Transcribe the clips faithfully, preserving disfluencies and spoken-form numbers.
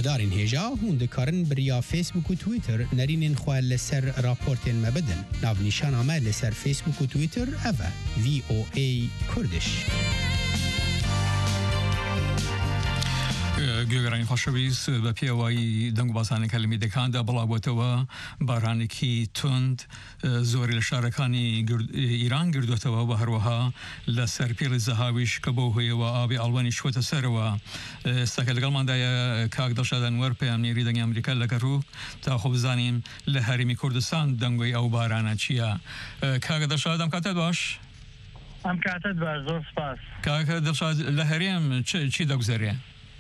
هزارین هجا هون دکارن بریا فیسبوک و تویتر نرینین خواه لسر راپورتین مبدن ناو نیشان آمه لسر فیسبوک و تویتر اوه وی او ای کردش. گوگرانی خوشویس و پیوایی دنگ باسان کلمی دکان دا بلاوتوا بارانی کی تند زوری لشارکانی ایران گردوتوا و هروها لسر پیل زهاویش کبوهی و آبی آلوانی شوت سر و استقل قلمان دایا کاغ دلشادن ور پیامنی ریدنگ امریکا لگرو تا خوب زانیم لهریمی کردستان دنگوی او بارانا چیا کاغ دلشادم کاتد باش ام کاتد باش زور سپاس کاغ دلشاد لهریم چی دگذریه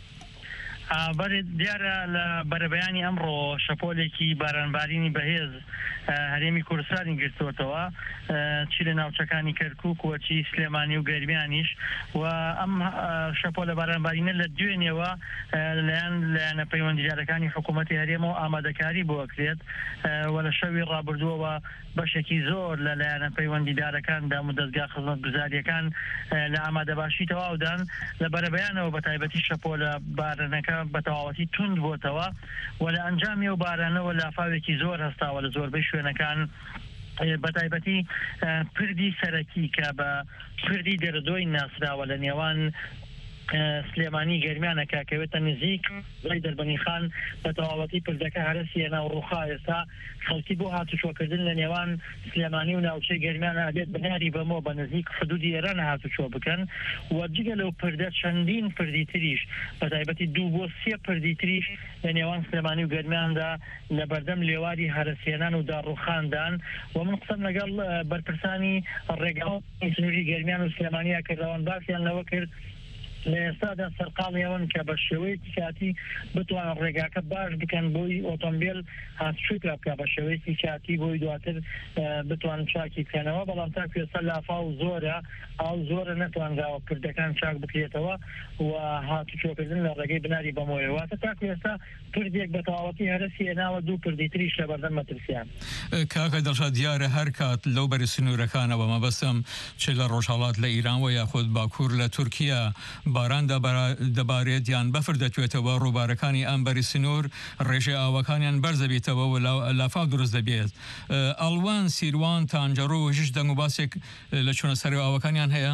بەری دیارە لە بەرەبەیانی ئەمڕۆ شەپۆلێکی بارانبارینی بەهێز هەرێمی کوردستانی گرتووەتەوە چی لە ناوچەکانی کەرکووک و چی سلێمانی و گەرمیانیش و ئەم شەپۆلە بارانبارینە لە دوێنێەوە لەیان لایەنە پەیوەندیدارەکانی حکوومەتی هەرێمەوە ئامادەکاری بۆ ئەکرێت و لە شەوی ڕابردووەوە بەشێکی زۆر لە لایەنە پەیوەندیدارەکاندا و دەستگا خزمەتگوزاریەکان لە ئامادەباشی تەواودان لە بەرەبەیانەوە بە تایبەتی شەپۆلە بارانەکە بە تەواوەتی توند بۆتەوە و لە ئەنجامی و بارانەوە لافاوێکی زۆر هەستاوە لە زۆربەی شوێنەکان بە تایبەتی پردی سەرەکی کە بە پردی دەردۆی ناسراوە لە نێوان سلێمانی گەرمیانەکە کەوێتە نزیک ڕێی دەربەنی خان بە تەواوەتی پردەکە هەرەسیە ناو ڕووخا ئێستا خەڵکی بۆ هاتوچۆکردن لە نێوان سلێمانی و ناوچەی گەرمیانە بێت بنیاری بەمەوە بە نزیک حدودی ئێرانە هاتوچۆ بکەن و جگە لەو پردە چەندین پردی تریش بە تایبەتی دوو بۆ سێ پردی تریش لە نێوان سلێمانی و گەرمیاندا لە بەردەم لێواری هەرەسێنان و داڕوخاندان و من قسەم لەگەڵ بەرپرسانی ڕێگاوی سنووری گەرمیان و سلێمانیا کردەوەن باسییان لەوە کرد لە ئێستادا سەرقاڵیەوەن کە بە شێوەیەکی کاتی بتوانن ڕێگاکە باش بکەن بۆی ئۆتۆمبیل هاتوچووی پێ بکە بە شێوەیەکی کاتی بۆی دواتر بتوان چاکی بکەنەوە بەڵام تا کوێستا لافاو زۆرە ئاو زۆرە نەتوانراوە پردەکان چاک بکرێتەوە و هاتوچۆکردن لە ڕێگەی بناری بەمۆیەوەتە تا کوێستا پردێک بە تەواوەتی هەرەسی هێناوە دوو پردی تریش لە بەردەم مەترسیان کاکە دڵشاد دیارە هەر کات لەو بەری سنوورەکانەوە مەبەستم چ لە ڕۆژهەڵات لە ئیران و یاخود باکوور لە تورکیا باران دەبارێت یان بەفر دەتوێتەوە ڕووبارەکانی ئەمبەری سنوور ڕێژەی ئاوەکانیان بەرزەبێتەوە و لافاو دروست دەبێت ئەڵوان سیروان تانجەڕۆ و هیچ دەنگ و باسێک لە چۆنە سەر ئاوەکانیان هەیە؟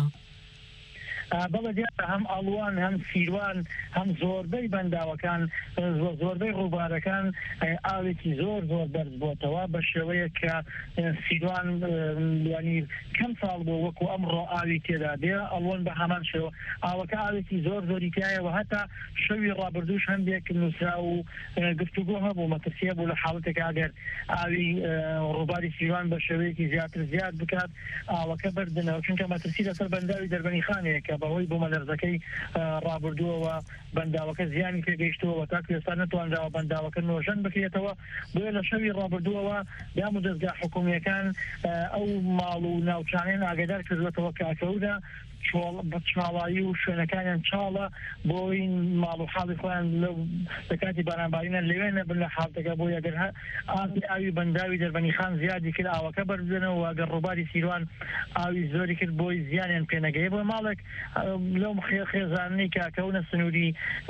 بەڵێ دیارە هەم ئەڵوان هەم سیروان هەم زۆربەی بەنداوەکان زۆربەی ڕووبارەکان ئاوێکی زۆر زۆر بەرز بۆتەوە بە شێوەیە کە سیروان ینی کەم ساڵ بۆ وەکو ئەمڕۆ ئاوی تێدا دێ ئەڵوان بە هەمان شێوە ئاوەکە ئاوێکی زۆر زۆری تایەوە هەتا شەوی ڕابردووش هەندێک نووسرا و گفتوگۆ هەبوو مەترسیە بوو لە حاڵەتێک ئەگەر ئاوی ڕووباری سیروان بە شێوەیەکی زیاتر زیاد بکات ئاوەکە بەردنەوە چونکە مەترسی لەسەر بەنداوی دەربەنی خانەیەکە بەهۆی بۆ مەلەرزەکەی ڕابردووەوە بەنداوەکە زیانی پێگەیشتووە تا کوێستا نەتوانراوە بەنداوەکە نۆژەن بکرێتەوە بۆیە لە شەوی ڕابردووەوە دام و دەستگا حکوومیەکان ئەو ماڵ و ناوچانەیان ئاگادار کردوێتەوە کاکەودا چاڵایی و شوێنەکانیان چاڵە بۆی ماڵ و حاڵی خۆیان لە کاتی بارانبارینە لەوێ نەبن لە حاڵەتەکە بۆ ئەگەر ئاوی ئاوی بەنداوی دەربەنی خان زیادی کرد ئاوەکە بەربێنەوە ئەگەر ڕووباری سیروان ئاوی زۆری کرد بۆی زیانیان پێنەگەی بۆ ماڵێک لەو خێزانەی کاکەونە سنووری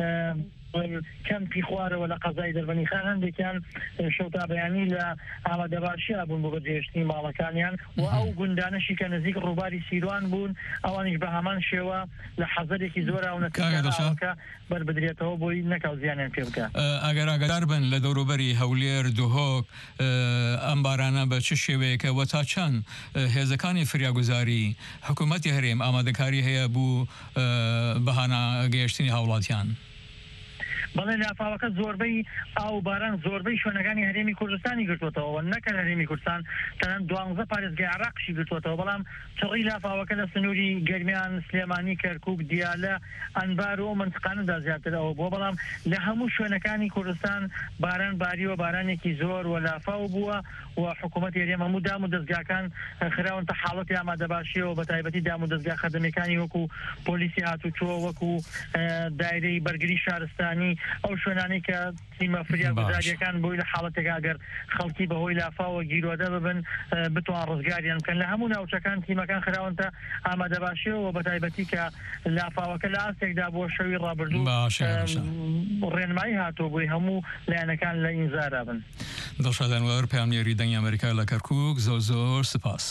کەمپی خوارەوە لە قەزای دەربەنی خان هەندێکیان شەوتا بەیانی لە ئامادەباشیە بوون بۆ بەجێهێشتنی ماڵەکانیان و ئەو گوندانەشی کە نزیک ڕووباری سیروان بوون ئەوانیش بە هەمان شێوە لە حەزەرێکی زۆر ئەوەکە بەربدرێتەوە بۆی نەکاو زیانیان پێ بکە ئەگەر ئاگادار بن لە دەوروبەری هەولێر دوهۆک ئەم بارانە بە چ شێوەیەکە وە تا چەند هێزەکانی فریاگوزاری حکوومەتی هەرێم ئامادەکاری هەیە بوو بەهانە گەیشتنی هاوڵاتیان بەڵێ لافاوەکە زۆربەی ئاو باران زۆربەی شوێنەکانی هەرێمی کوردستانی گرتوێتەوە نەکە هەرێمی کوردستان تەنان دوانزە پارێزگای عراقشی گرتوێتەوە بەڵام چڕی لافاوەکە لە سنووری گەرمیان سلێمانی کەرکووک دیالە ئەنبار و منتقانەدا زیاترەوە بۆ بەڵام لە هەموو شوێنەکانی کوردستان باران باریوە بارانێکی زۆر و لافاو بووە و حکوومەتی هەرێم هەموو دام و دەستگاکان خراونتە حاڵەتی ئامادەباشیەوە بە تایبەتی دام و دەستگا خەدەمیەکانی وەکو پۆلیسی هاتوچۆ وەکو دایرەی بەرگری شارستانی ئەو شوێنانی کە تیمە فریاگوزاریەکان بۆی لە حاڵەتێک ئەگەر خەڵکی بەهۆی لافاوە گیرۆدە ببن بتوان ڕزگاریان بکەن لە هەموو ناوچەکان تیمەکان خراوەنتە ئامادە باشیەوە بەتایبەتی کە لافاوەکە لە ئاستێکدا بۆ شەوی ڕابردوو ڕێنمایی هاتۆ بووی هەموو لایەنەکان لە ئینزارا بن. دڵشادانوەر پامنێری دەنگی ئەمریکا لە کەرکووک زۆر زۆر سپاس.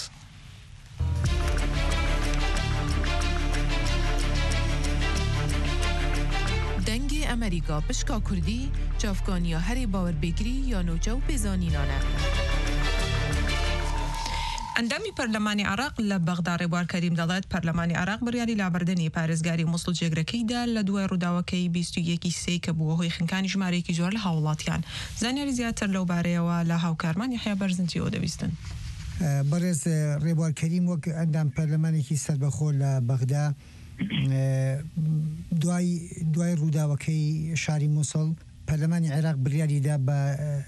دەنگی ئەمریکا پشکا کوردی چافکانیا هەرێ باوەربێگری یا نۆچە و پێزانینانە. ئەندامی پەرلەمانی عراق لە بەغدا ڕێبوار کەریم دەڵێت پەرلەمانی عراق بڕیاری لابردنی پارێزگاری موسڵ جێگرەکەیدا لە دوای ڕووداوەکەی بیست و یەکی سێ کە بووە هۆی خنکانی ژمارەیەکی زۆر لە هاوڵاتیان. زانیاری زیاتر لەو بارەیەوە لە هاوکارمان یحیا بەرزنجیەوە دەویستن. بەڕێز ڕێبوار کەریم وەک ئەندام پەرلەمانێکی سەربەخۆ لە بەغدا دوای دوای ڕووداوەکەی شاری موسڵ پەرلەمانی عێراق بڕیاریدا بە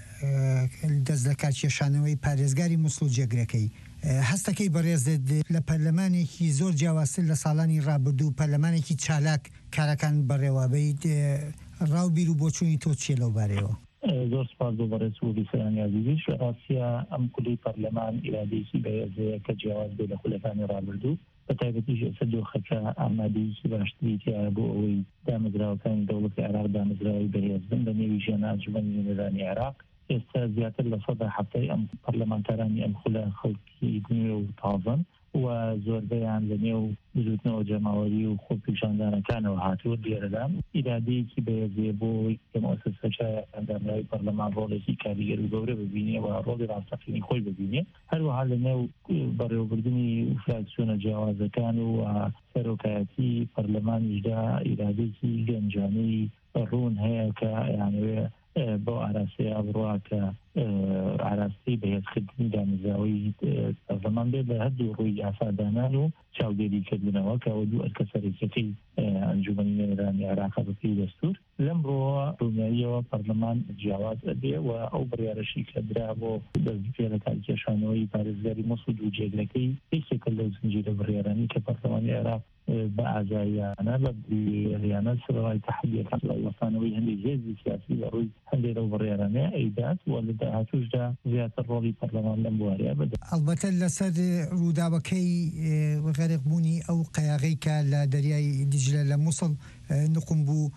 دەست لە کارکێشانەوەی پارێزگاری موسڵ جێگرەکەی. هەستەکەی بەڕێزت لە پەرلەمانێکی زۆر جیاوازتر لە ساڵانی ڕابردوو پەرلەمانێکی چالاک کارەکان بەڕێوابەیت ڕاو بیر و بۆچوونی تۆ چیە لەو بارەیەوە؟ زۆر سپاس بۆ بەڕێز وەلیسەیانی عەزیزیش ڕاستیە ئەم کولەی پەرلەمان ئیرادەیەکی بەهێزەیە کە جیاواز بێ لە خولەکانی ڕابردوو بەتایبەتیش ئێستا دۆخەکە ئامادەیەکی باشتری تیایە بۆ ئەوەی دامەزراوەکانی دەوڵەتی عێراق دامەزراوی بەهێز بن بە نێوی ژێنە ئەنجومەنی نوێنەرانی عێراق. ئێستا زیاتر لە سەدا هەفتەی ئەم پەرلەمانتارانی ئەم خولە خەڵکی نوێ و تازەن و زۆربەیان لە نێو بزوتنەوە جەماوەری و خۆ پیشاندانەکانەوە هاتووە لێرەدان ئیرادەیەکی بەهێزێ بۆ کە مؤسسەکە ئەندامراوی پەرلەمان ڕۆڵێکی کاریگەر و گەورە ببینێ و ڕۆڵی ڕاستەقینی خۆی ببینێ هەروەها لە نێو بەڕێوەبردننی فراکسیۆنە جیاوازەکان و سەرۆکایەتی پەرلەمانیشدا ئیرادێکی گەنجانەی ڕوون هەیە کە یانوێ بۆ ئاراستەی ئەبڕوا کە ئاراستی بەهێزکردنی دامەزراوەی پەرلەمان بێ بە هەردوو ڕووی ئاسادانان و چاودێریکردنەوە کە ئەوە دوو ئەرکە سەرەکیەکەی ئەنجومەنی نوێنەرانی عێراق بەپێی دەستور لەم ڕۆوە ڕوونیاییەوە پەرلەمان جیاواز ئەبێ و ئەو بڕیارەشی کە درا بۆ دەستپێ لە کارکێشانەوەی پارێزگاری موسڵ و جێگرەکەی یەکێکە لەو زنجیرە بڕیارانی کە پەرلەمانی عێراق بە ئازاییانە لە بریانە سەرەوەی تەحەدیەکان لە وڵاتانەوەی هەندێک هێزی سیاسی لە ڕووی هەندێک لەو بڕیارانەیە ئەیدات و لە داهاتووشدا زیاتر ڕۆڵی پەرلەمان لەم بوارەیە بەدە. ئەڵبەتە لەسەر ڕووداوەکەی غەرقبوونی ئەو قەیاغەی کە لە دەریای دیجلە لە موسڵ نقم بوو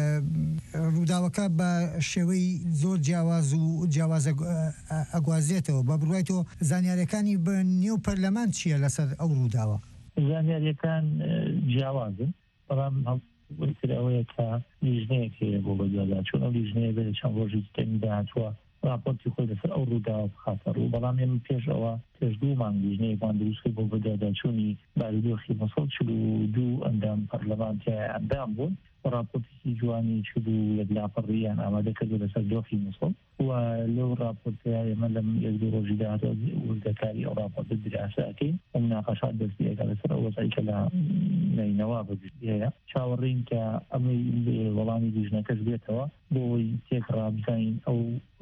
ڕووداوەکە بە شێوەی زۆر جیاواز و جیاواز ئەگوازێتەوە بە بڕوای تۆ زانیاریەکانی بە نێو پەرلەمان چییە لەسەر ئەو ڕووداوە؟ زانیاریەکان جیاوازن بەڵام ئەوەیە کە لیژنەیەک هەیە بۆ بەجێدا چون ئەو لیژنەیە بێت چەند ڕۆژی تەنیدا هاتووە راپۆرتی خۆی لەسەر ئەو ڕووداوە بخاتە ڕوو بەڵام ئێمە پێش ئەوە پێش دوو مانگ لیژنەیەکمان دروستکرد بۆ بەجێداچوونی باریدۆخی مەسڵ چل و دوو ئەندام پەرلەمانتیای ئەندام بوون راپۆرتی جوانی چل و یەک لاپەڕیان ئامادەکردو لەسەر دۆخی مەسڵ و لەو راپۆرتەیە ئێمە لەم یەک دوو ڕۆژی داهاتوە وردەکاری ئەو راپۆرتە دراسەکەین و مناقەشات دەستیەکە لەسەر ئەو وەزایی کە لە نەینەوە بەجێ هەیە چاوەڕێین کە ئەمەی وەڵامی لیژنەکەش بێتەوە بۆی تێک ڕابزین ئەو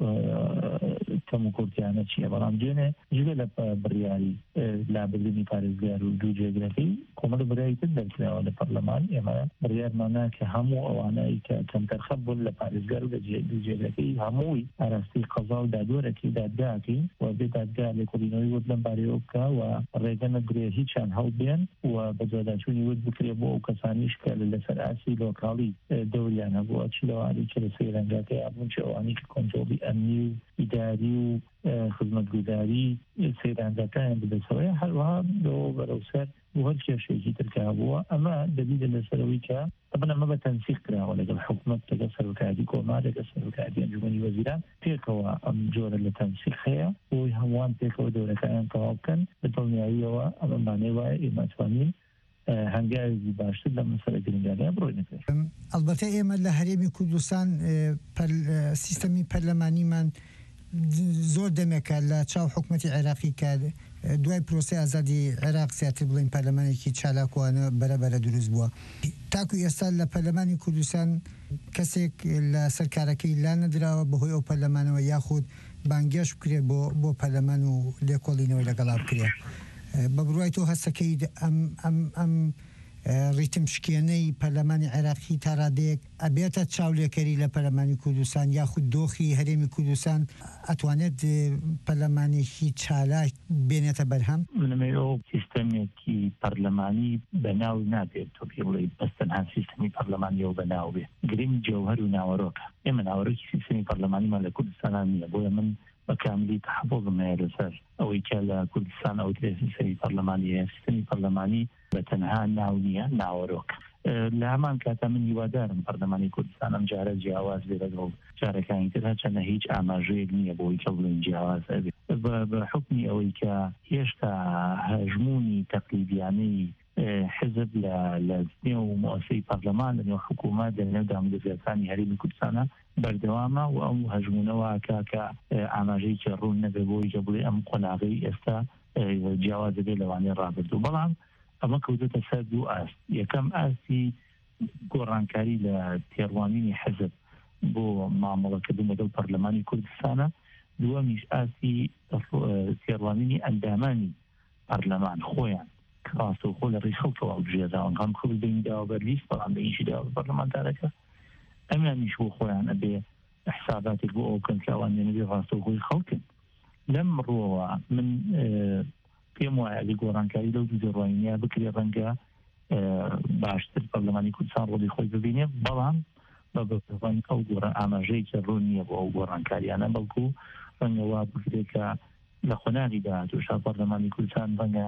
کەم و کورتیانە چییە بەڵام دوێنێ جگە لە بڕیاری لابردنی پارێزگار و دوو جێگرەکەی کۆمەڵ بڕیاری تر دەرکراوە لە پەرلەمان ئێمە بڕیارمانە کە هەموو ئەوانەی کە کەمتەرخەب بوون لە پارێزگار و لە دوو جێگرەکەی هەمووی ئاراستی قەزا و دادوەرەکی دادگاکەین و بێ دادگا لێکۆڵینەوەی ود لەم بارەیەوە بکە و ڕێگە نەگرێ هیچیان هەڵبێن و بەجێداچوونی ود بکرێ بۆ ئەو کەسانیش کە لەسەر ئاسی لۆکاڵی دەوریان هەبووە چ لەوانی کە لە سەیرەنگاکە یابوون چ ئەوانی کە کۆنتڕۆڵی ئەمنی و ئیداری و خزمەتگوزاری سەیرانگاکان بدەسەوەی هەروەها لەوە بەرەوسەر بۆ هەر کێشێکی ترکا بووە ئەمە دەبیدە لەسەرەوەی کە طبعا ئەمە بە تەنسیق کراوە لەگەڵ حکوومەت لەگەڵ سەرۆکایەتی کۆمار لەگەڵ سەرۆکایەتی ئەنجومەنی وەزیران پێکەوە ئەم جۆرە لە تەنسیق هەیە بۆی هەمووان پێکەوە دەورەکانیان تەواو بکەن بە دڵنیاییەوە ئەمە مانای وایە ئێمە توانین هەنگاوی باشتر لە مەسەلە گرنگانەیە بڕۆینە پێش. ئەلبەتە ئێمە لە هەرێمی کوردستان سیستەمی پەرلەمانیمان زۆر دەمێکە لە چاو حکوومەتی عێراقی کە دوای پرۆسی ئازادی عێراق زیاتر بڵین پەرلەمانێکی چالاکوانە بەرەبەرە دروست بووە. تاکو ئێستا لە پەرلەمانی کوردستان کەسێک لە سەرکارەکەی لا نەدراوە بەهۆی ئەو پەرلەمانەوە یاخود بانگێش بکرێ بۆ بۆ پەرلەمان و لێکۆڵینەوەی لەگەڵا بکرێ. بە بڕوای تۆ هەستەکەی ئەم ریتم شکێنەی پەرلەمانی عێراقی تا ڕادەیەک ئەبێتە چاولێکەری لە پەرلەمانی کوردستان یاخود دۆخی هەرێمی کوردستان ئەتوانێت پەرلەمانێکی چالاک بێنێتە بەرهەم؟ منەمە ئەو سیستەمێکی پەرلەمانی بەناو نابێت تۆ پێ بڵێ بەس تەنها سیستەمی پەرلەمانیەوە بەناو بێت گرنگ جەوهەر و ناوەڕۆکە ئێمە ناوەڕۆکی سیستەمی پەرلەمانیمان لە کوردستان نییە بۆیە من بەکاملی تحفظم هەیە لەسەر ئەوەی کە لە کوردستان ئەو سیستەمی پەرلەمانی هەیە سیستەمی پەرلەمانی بە تەنها ناو نییە ناوەڕۆکە لە هەمان کاتە من هیوادارم پەرلەمانی کوردستان ئەم جارە جیاواز بێت لەگەڵ جارەکانی تر هەرچەندە هیچ ئاماژەیەک نییە بۆی کە بڵێن جیاواز ئەبێت بە حکمی ئەوەی کە هێشتا هەژمونی تەقلیدیانەی حزب لە نێو مؤسسەی پەرلەمان لە نێو حکوومەت لە نێو دامەزراوەکانی هەرێمی کوردستانە بەردەوامە و ئەم هەژمونەوە کاکە ئاماژەیەکی ڕوون نەبێ بۆی کە بڵێ ئەم قۆناغەی ئێستا جیاواز دەبێت لەوانەیە ڕابردوو بەڵام ئەمە کەوتێتە سەر دوو ئاست یەکەم ئاستی گۆڕانکاری لە تێڕوانینی حزب بۆ مامەڵەکردن لەگەڵ پەرلەمانی کوردستانە دووەمیش ئاستی تێڕوانینی ئەندامانی پەرلەمان خۆیان ڕاستەوخۆ لە ڕێی خەڵکەوە بژێداون هەم خەڵک بینیداوە بەرلیست بەڵام بەیشی داوە پەرلەمانتارەکە ئەمیانیش بۆ خۆیان ئەبێ حساباتێک بۆ ئەو کەن کە ئەوان نێنەبێ ڕاستەوخۆی خەڵکن لەم ڕۆوە من پێم وایە ئەگەر گۆڕانکاری لەو دوو دەڕوانینە بکرێ ڕەنگە باشتر پەرلەمانی کوردستان ڕۆڵی خۆی ببینێ بەڵام بە بەڕوان ئەو گۆڕە ئاماژەیەکی ڕوون نییە بۆ ئەو گۆڕانکاریانە بەڵکو ڕەنگە وا بکرێت کە لە خۆناری داهاتووشا پەرلەمانی کوردستان ڕەنگە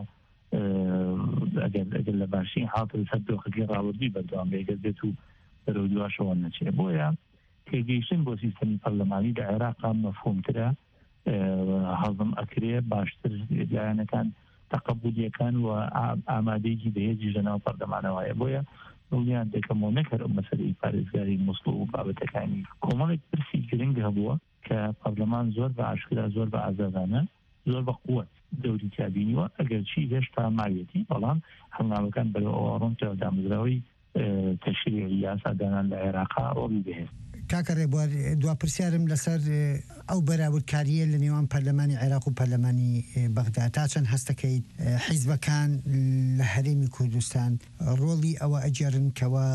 ئەگەر لە باشی هاتە سەر دۆخەکەی ڕاوردی بەردەوام بێگەر بێت و بەرەو دواشەوە نەچێ بۆیە تێگەیشتن بۆ سیستەمی پەرلەمانی لە عێراقا مەفهومترە هەڵم ئەکرێ باشتر لایەنەکان تەقەبولیەکان و ئامادەیەکی بەهێزی لەناو پەرلەمانەوەیە بۆیە دڵنیان دەکەمەوە نەکەر ئەو مەسەلەی پارێزگاری موسڵ و بابەتەکانی کۆمەڵێک پرسی گرنگ هەبووە کە پەرلەمان زۆر بە ئاشکرا زۆر بە ئازادانە زۆر بە قووەت دەوری تیابینیوە ئەگەرچی هێشتا ماوێتی بەڵام هەنگاوەکان بەرەو ئەوڕۆنتەوە دامزراوی تەشریعی یاسادانان لە عێراقا ڕۆڵی بەهێز کاکە ڕێبوار دوا پرسیارم لەسەر ئەو بەراوردکاریە لە نێوان پەرلەمانی عێراق و پەرلەمانی بەغدا تا چەند هەستەکەیت حیزبەکان لە هەرێمی کوردستان ڕۆڵی ئەوە ئەجێڕن کەوە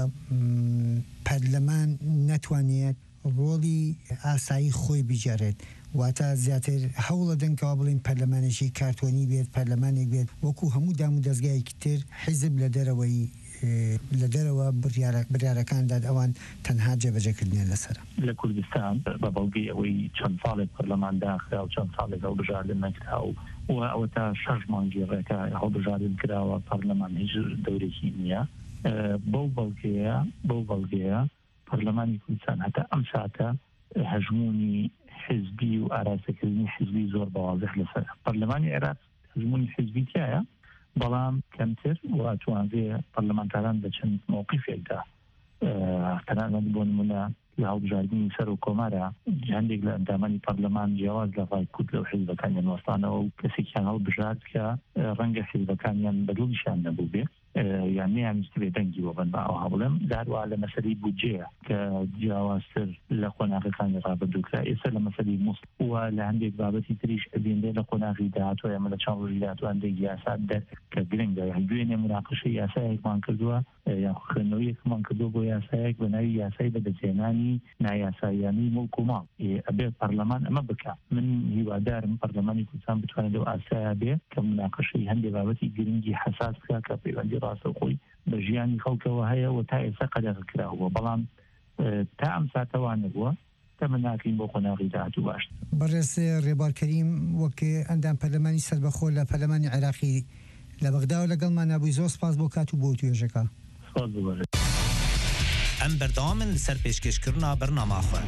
پەرلەمان نەتوانێت ڕۆڵی ئاسایی خۆی بجارێت واتە زیاتر هەوڵە دەنکەوە بڵین پەرلەمانێکی کارتۆنی بێت پەرلەمانێک بێت وەکو هەموو دام و دەستگایەکی تر حیزب لە دەرەوەی لە دەرەوە بریارەکانداد ئەوان تەنها جێبەجێکردنیان لەسەرە لە کوردستان بە بەڵگەی ئەوەی چەند ساڵێک پەرلەمان داخرا و چەند ساڵێک هەڵبژاردن نەکرا و ئەوە تا شەش مانگی ڕێکە هەڵبژاردن کراوە پەرلەمان هیچ دەورێکی نییە بەو بەڵگەیە بەو بەڵگەیە پەرلەمانی کوردستان هەتا ئەم ساتە هەژمونی حزبی و ئاراستەکردنی حزبی زۆر بەوازح لەسەر پەرلەمانی عێراق هەژمونی حزبی تایە بەڵام کەمتر و توانزێ پەرلەمانتاران بە چەند مووقیفێکدا تەنانەت بۆ نمونە لە هەڵبژاردننی سەر و کۆمارە هەندێک لە ئەندامانی پەرلەمان جیاواز لە ڕای کورد لەو حیزبەکانیان وەستانەوە و کەسێکیان هەڵبژارد کە ڕەنگە حیزبەکانیان بەدڵیشیان نەبوو بێ یان نەیانویست بێ دەنگی بۆ بن بە ئەو هەڵێم داروە لە مەسەلەی بودجەیە کە جیاوازتر لە قۆناغەکانی ڕابردووکرا ئێستا لە مەسەلەی موسڵ و لە هەندێک بابەتی تریش ئەبێندێ لە قۆناغی داهاتوە ئێمە لە چەند ڕۆژی داهاتوە هەندێک یاسات دەر کە گرنگە دوێنێ مناقشەی یاسایەکمان کردووە یان خوێندنەوەیەکمان کردووە بۆ یاسایەک بە ناوی یاسای بەدەستهێنانی نایاساییانی مڵک و ماڵ ئەبێ پەرلەمان ئەمە بکات من هیوادارم پەرلەمانی کوردستان بتوانێت لەو ئاسایە بێ کە مناقشەی هەندێک بابەتی گرنگی حەساس بکات کە پەیوەندی ڕاستەوخۆی بە ژیانی خەڵکەوە هەیە و تا ئێستا قەدەغ کراوە بەڵام تا ئەم ساتەوان نەبووە تەمە ناکەین بۆ قۆناغی داهاتوو باشتر بەڕێز ڕێبوار کەریم وەک ئەندام پەرلەمانی سەربەخۆ لە پەرلەمانی عێراقی لە بەغداوە لەگەڵمان نبووی زۆر سپاس بۆ کات و بۆ توێژەکە ئەم بەردەوامن لەسەر پێشکەشکردنا بەرنامەخۆن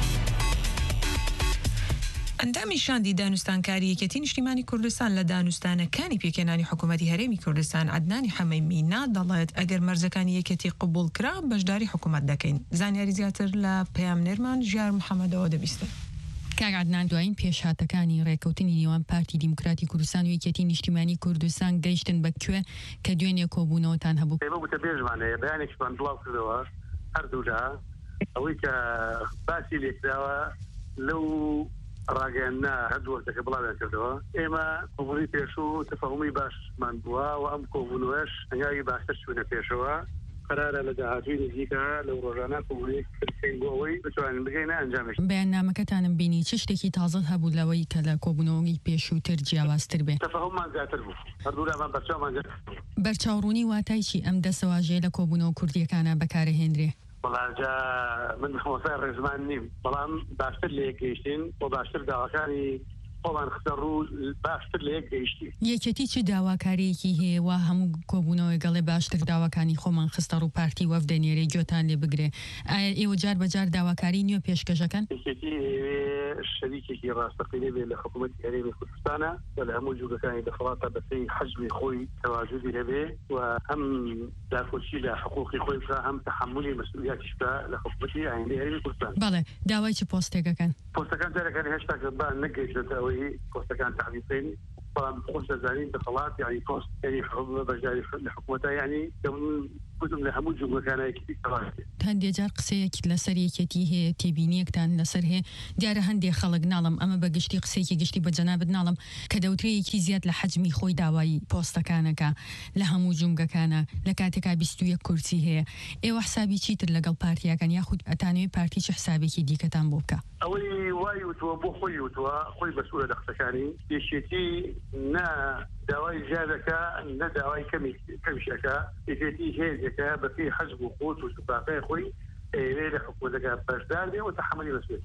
ئەندامی شاندی دانوستانکاری یەکێتی نیشتیمانی کوردستان لە دانوستانەکانی پێکێنانی حکوومەتی هەرێمی کوردستان عەدنانی حەمەیمینا دەڵێت ئەگەر مەرجەکانی یەکێتی قبول کرا بەشداری حکوومەت دەکەین زانیاری زیاتر لە پەیامنێرمان ژیار محەممەدەوە دەبیستن کاک عەدنان دوایین پێشهاتەکانی ڕێکەوتنی نێوان پارتی دیموکراتی کوردستان و یەکێتی نیشتیمانی کوردستان گەیشتن بەکوێ کە دوێنێ کۆبوونەوەتان هەبوو بوتە بێژمانەیە بەیانێکمان بڵاو کردەوە هەردوودا ئەوەی کە باسی لێکراوە لەو ڕاگەیاننا هەردوو وەختەکە بڵاویان کردەوە ئێمە کۆبوونی پێشوو تەفاهمی باشمان بووە و ئەم کۆبوونەوەش هەنگاوی باشتر چوونە پێشەوە قرارە لە داهاتووی نزیکە لەو ڕۆژانە کۆبوونی کردین بۆ ئەوەی بتوانین بگەینە ئەنجامش. بەیاننامەکەتانم بینی چ شتێکی تازە هەبوو لەوەی کە لە کۆبوونەوەی پێشووتر جیاوازتر بێ؟ تەفاهممان زیاتر بوو هەردوولامان بەرچاومان زیاتر بوو. بەرچاوڕوونی واتای چی ئەم دەسەواژەیە لە کۆبوونەوە کوردیەکانە بەکارهێنرێ؟ بەڵاجا من خۆسای ڕێزمان نیم بەڵام باشتر لە یەکگەیشتین بۆ باشتر داواکانی خۆمان خستە ڕوو باشتر لە یەک گەیشتی. یەکێتی چ داواکاریەکی هەیە وا هەموو کۆبوونەوەی گەڵێ باشتر داواکانی خۆمان خستە ڕوو پارتی وەفدەنێرێ گوێتان لێ بگرێ ئایا ئێوە جار بەجار داواکاری نیوە پێشکەشەکەن؟ یەکێتی شەریکێکی ڕاستەقینەی بێ لە حکوومەتی هەرێمی کوردستانە و لە هەموو جوگەکانی دەسەڵاتە بەسەی حەجمی خۆی تەواجودی هەبێ و هەم داخۆچی لە حقوقی خۆی بکە هەم تەحملی مەسئولیەتیش بکە لە حکوومەتی ئاینەی هەرێمی کوردستان. بەڵێ داوای چ پۆستێکەکەن؟ پۆستەکان جارەکانی هێشتا با نەگەیشتە ئەوەی پۆستەکان تحویلکەین بەڵام خۆش دەزانین دەسەڵات یعنی پۆست یعنی بەشداری لە حکوومەتە یعنی گوتم لە هەموو جوگەکانایەکی تەواوی. هەندێک جار قسەیەکی لەسەر یەکێتی هەیە تێبینیەکتان لەسەر هەیە دیارە هەندێک خەڵک ناڵم ئەمە بە گشتی قسێکی گشتی بە جەنابەت ناڵم کە دەوترەیەکی زیاد لە حەجمی خۆی داوای پۆستەکانەکە لە هەموو جومگەکانە لە کاتێکا بیست و یەک کورسی هەیە ئێوە حسابی چیتر لەگەڵ پارتیەکان یاخود ئەتانوێت پارتی چ حسابێکی دیکەتان بۆ بکە؟ ئەوەی وای وتووە بۆ خۆی وتووە خۆی بەسوورە لە قسەکانی یەکێتی نا داوای زیادەکە نە داوای کەمی کەمیشەکە یەکێتی هێزەکە بەپێی حەزب و قوت و سوپاقەی خۆی ئێوێ لە حکوومەتەکە بەشدار بێ و تەحملی مەسئولیت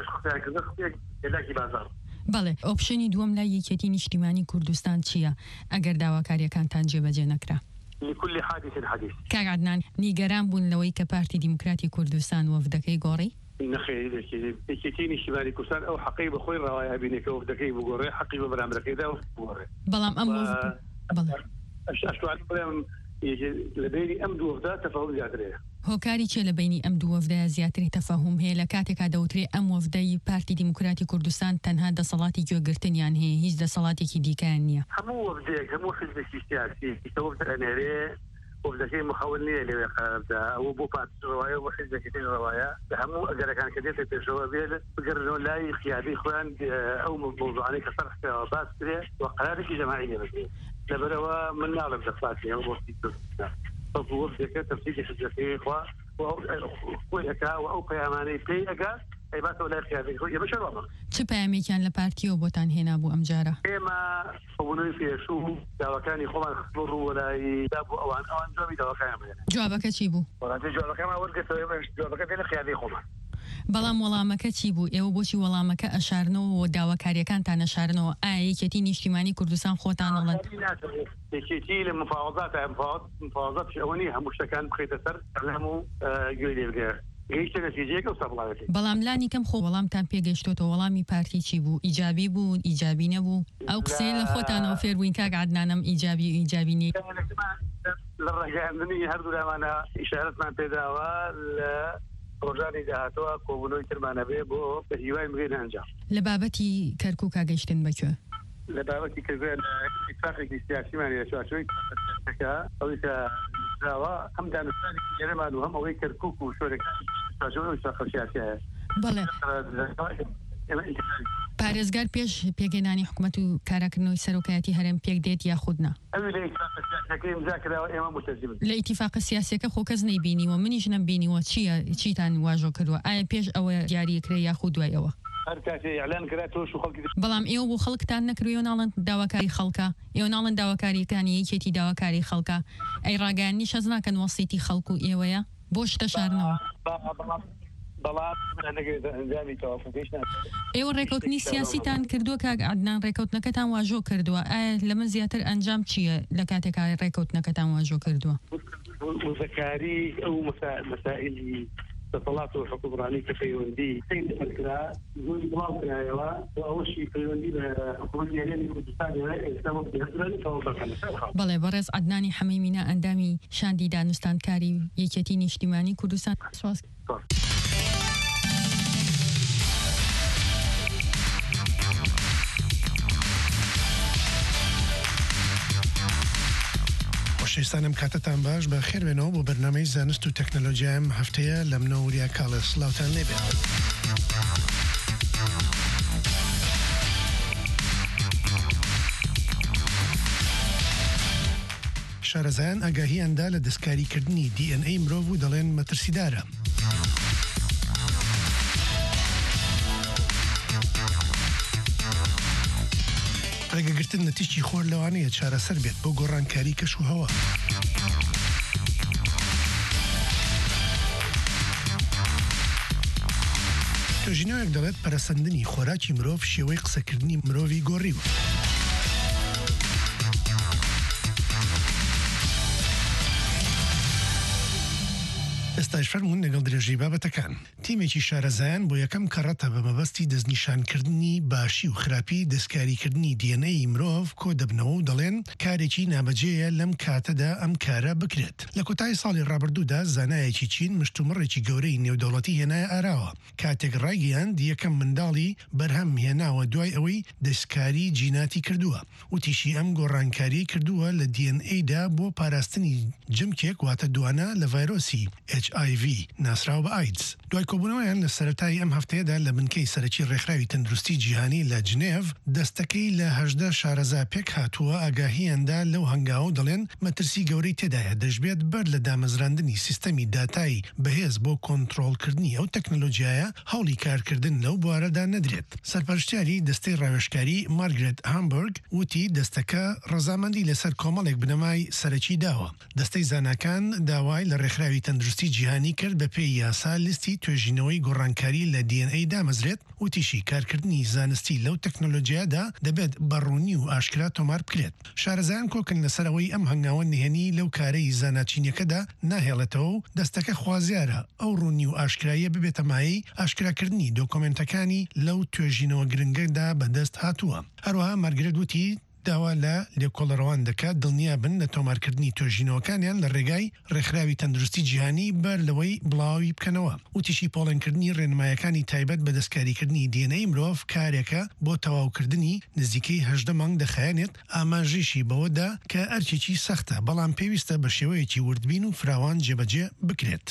بازار. بەڵێ ئۆپشنی دووەم لای یەکێتی نیشتیمانی کوردستان چییە ئەگەر داواکاریەکانتان جێبەجێ نەکرا؟ لكل حادث حديث. کاک عدنان نیگەران بوون لەوەی کە پارتی دیموکراتی کوردستان وەفدەکەی گۆڕی؟ نخير يكيتيني شمالي كوسان او حقيبه خوي روايه بينك وبدكي بغوري حقيبه برامركي دا وغوري بلام ام بلام اشتو على بلام لبيني ام دو وفدا تفاهم زيادره هۆکاری چێ لە بینی ئەم دوو وەفدەیە زیاتری تەفاهم هەیە لە کاتێکا دەوترێ ئەم وەفدەی پارتی دیموکراتی کوردستان تەنها دەسەڵاتی گوێگرتنیان هەیە هیچ دەسەڵاتێکی دیکەیان نییە. هەموو وەفدەیەک هەموو حزبێکی سیاسی تەوەفدەنێرێ وەفدەکەی مخاول نییە لەوێ قەراردا ئەوە بۆ پارتی ڕەوایە بۆ حزبێکی تر ڕەوایە لە هەموو ئەگەرەکان کە دێتە پێشەوە بێت بگەڕنەوە لای خیابی خۆیان ئەو مۆزوعانەی کە سەرخەوە باس کرێ و قەرارێکی جەماعی لێبێت لەبەرەوە من ناڵم دەخواتی ئەو بۆستی وەفدەکە تەفسیری حزبەکەی خوا خۆی ئەکا و ئەو پەیامانەی پێی ئەگا ئەیباتەوە لای خیابی خۆی ئێمە شەڕۆمە. چ پەیامێکیان لە پارتیەوە بۆتان هێنا بوو ئەم جارە؟ ئێمە کۆبوونەوەی پێشوو داواکانی خۆمان خستبوو ڕووەلایی دابوو ئەوان ئەوان جوابی داواکانیان بدەن. جوابەکە چی بوو؟ وەڵاتی جوابەکەمان وەرگرتەوە ئێمە جوابەکە بێنە خیابی خۆمان. بەڵام وەڵامەکە چی بوو؟ ئێوە بۆچی وەڵامەکە ئەشارنەوە و داواکاریەکانتان ئەشارنەوە ئایا یەکێتی نیشتیمانی کوردستان خۆتان ئەڵەن؟ یەکێتی لە مفاوەزاتە مفاوەزات ئەوەنی هەموو شتەکان بخەیتە سەر هەموو گوێ لێ بگەێ. بەڵام لانی کەم خۆ وەڵامتان پێگەیشتۆتە وەڵامی پارتی چی بوو؟ ئیجابی بوو ئیجابی نەبوو؟ ئەو قسەیە لە خۆتانەوە فێر بووین کاک عدنانم ئیجابی و ئیجابی نیە. لە ڕێگەیاندنی هەردوولامانە ئیشارەتمان پێداوە لە ڕۆژانی داهاتوە کۆبوونەوەی ترمانە بێ بۆ بە هیوای بگەینە ئەنجام. لە بابەتی کەرکووک گەیشتن بەکوێ؟ لە بابەتی کردن اتفاقێکی سیاسیمانی لە چوارچۆی کە ئەوەی کە داوا هەم دانوستانی ئێرەمان و هەم ئەوەی کەرکووک و شۆرەکانی چوارچۆی اتفاقە سیاسیایە. بەڵێ پارێزگار پێش پێگەێنانی حکوومەت و کاراکردنەوەی سەرۆکایەتی هەرێم پێک دێت یاخودنا؟ لە ئیتیفاقە سیاسیەکە خۆ کەس نەیبینیوە منیش نەمبینیوە چییە چیتان واژۆ کردووە ئایا پێش ئەوە دیاریەکرێ یاخود دوای ئەوە؟ بەڵام ئێوە بۆ خەڵکتان نەکردووە ناڵن داواکاری خەڵکە ئێوە ناڵن داواکاریەکانی یەکێتی داواکاری خەڵکە ئەی ڕاگەیاننی شەز ناکەن وەسیتی خەڵک و ئێوەیە بۆ شتە شارنەوە. ئێوە ڕێکەوتنی سیاسیتان کردووە کاک عدنان ڕێکەوتنەکەتان واژۆ کردووە ئایا لەمە زیاتر ئەنجام چییە لە کاتێکا ڕێکەوتنەکەتان واژۆ کردووە؟ وزەکاری ئەو مەسائلی دەسەڵات و حکومڕانی کە پەیوەندی سەیدکرا زۆری بڵاو کرایەوە و ئەوەشی پەیوەندی بە حکومەتی هەرێمی کوردستانیەوە ئێستا بەڵێ بەڕێز عدنانی حەمەیمینا ئەندامی شاندی دانوستانکاری یەکێتی نیشتیمانی کوردستان سواز خۆشەویستانم کاتتان باش بە خێربێنەوە بۆ بەرنامەی زانست و تەکنەلۆژیایم هەفتەیە لە منەوە وریا کاڵس لاوتان لێبێت. شارەزایان ئاگاهیاندا لە دەستکاریکردنی دی ئەن ئەی مرۆڤ و دەڵێن مەترسیدارە. ڕێگەگرتن لە تیشی خۆر لەوانەیە چارەسەر بێت بۆ گۆڕانکاری کەش و هەوا. توێژینەوەیەک دەڵێت پەرەسەندنی خۆراکی مرۆڤ شێوەی قسەکردنی مرۆڤی گۆڕیوە. ئێستاش فەرمونون لەگەڵ درێژەی بابەتەکان. تیمێکی شارەزایان بۆ یەکەم کەڕەتە بە مەبەستی دەستنیشانکردنی باشی و خراپی دەستکاریکردنی دی ئەن ئەی مرۆڤ کۆ دەبنەوە و دەڵێن کارێکی نابەجێیە لەم کاتەدا ئەم کارە بکرێت. لە کۆتای ساڵی ڕابردوودا زانایەکی چین مشتومڕێکی گەورەی نێودەوڵەتی هێنایە ئاراوە. کاتێک ڕایگەیاند یەکەم منداڵی بەرهەم هێناوە دوای ئەوەی دەستکاری جیناتی کردووە. وتیشی ئەم گۆڕانکاری کردووە لە دی ئەن ئەیدا بۆ پاراستنی جمکێک واتە دوانە لە ڤایرۆسی ئەچ ئای ڤی ناسراو بە ئایدز. دوای کۆبوونەوەیان لە سەرەتای ئەم هەفتەیەدا لە بنکەی سەرەکی ڕێکخراوی تەندروستی جیهانی لە جنێڤ دەستەکەی لە هەژدە شارەزا پێک هاتووە ئاگاهیاندا لەو هەنگاو دەڵێن مەترسی گەورەی تێدایە دەشبێت بەر لە دامەزراندنی سیستەمی داتای بەهێز بۆ کۆنتڕۆڵکردنی ئەو تەکنەلۆژیایە هەوڵی کارکردن لەو بوارەدا نەدرێت. سەرپەرشتیاری دەستەی ڕاوێژکاری مارگرێت هامبرگ وتی دەستەکە ڕەزامەندی لەسەر کۆمەڵێک بنەمای سەرەکی داوە. دەستەی زاناکان داوای لە ڕێکخراوی تەندروستی جیهانی کرد بە پێی یاسا لیستی توێژینەوەی گۆڕانکاری لە دی ئەن ئەی دامەزرێت و تیشی کارکردنی زانستی لەو تەکنۆلۆژیادا دەبێت بەڕوونی و ئاشکرا تۆمار بکرێت. شارەزایان کۆکن لەسەرەوەی ئەم هەنگاوە نهێنی لەو کارەی زاناچینیەکەدا ناهێڵێتەوە و دەستەکە خوازیارە ئەو ڕوونی و ئاشکراییە ببێتە مایەی ئاشکراکردنی دۆکۆمنتەکانی لەو توێژینەوە گرنگەدا بەدەست هاتووە. هەروەها مارگرێت وتی داوا لە لێکۆڵەڕەوان دەکات دڵنیا بن لە تۆمارکردنی توێژینەوەکانیان لە ڕێگای ڕێکخراوی تەندروستی جیهانی بەر لەوەی بڵاوی بکەنەوە. وتیشی پۆڵێنکردنی ڕێنمایەکانی تایبەت بە دەستکاریکردنی دی ئەن ئەی مرۆڤ کارێکە بۆ تەواوکردنی نزیکەی هەژدە مانگ دەخایەنێت ئاماژەیشی بەوەدا کە ئەرچێکی سەختە بەڵام پێویستە بە شێوەیەکی وردبین و فراوان جێبەجێ بکرێت.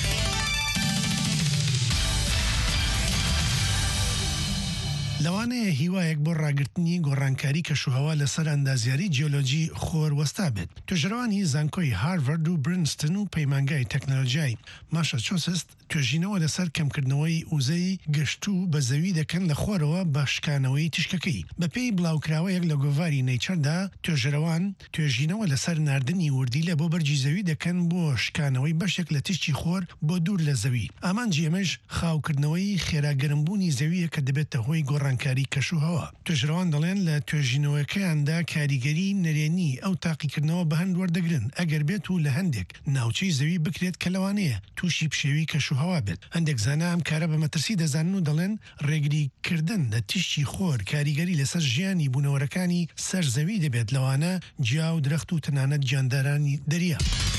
لەوانەیە هیوایەک بۆ ڕاگررتنی گۆڕانکاری کەشوهەوا لەسەر ئەندازیاری جیۆلۆجی خۆر وەستا بێت. توێژەرانی زانکۆی هارڤارد و برنستن و پەیمانگای تەکنۆلۆژیای ماشەچۆسست توێژینەوە لەسەر کەمکردنەوەی وزەی گەشت و بە زەوی دەکەن لە خۆرەوە بە شکانەوەی تشکەکەی. بەپێی بڵاوکراوەیەک لە گۆڤاری نەیچەردا توێژەرەوان توێژینەوە لەسەر ناردنی وردی لە بۆ بەرجی زەوی دەکەن بۆ شکانەوەی بەشێک لە تشتی خۆر بۆ دوور لە زەوی. ئامانجی ئەمەش خاوکردنەوەی خێراگەرمبوونی زەویە کە دەبێتە هۆی گۆڕانکاری کەشوهەوا. توێژەرەوان دەڵێن لە توێژینەوەکەیاندا کاریگەری نەرێنی ئەو تاقیکردنەوە بە هەند وەردەگرن ئەگەر بێت و لە هەندێک ناوچەی زەوی بکرێت کە لەوانەیە تووشی پشێوی کەشوهەوا بێت. هەندێک زانە ئەم کارە بە مەترسی دەزانن و دەڵێن ڕێگریکردن لە تیشتی خۆر کاریگەری لەسەر ژیانی بوونەوەرەکانی سەر زەوی دەبێت لەوانە جیا و درەخت و تەنانەت گیاندارانی دەریا.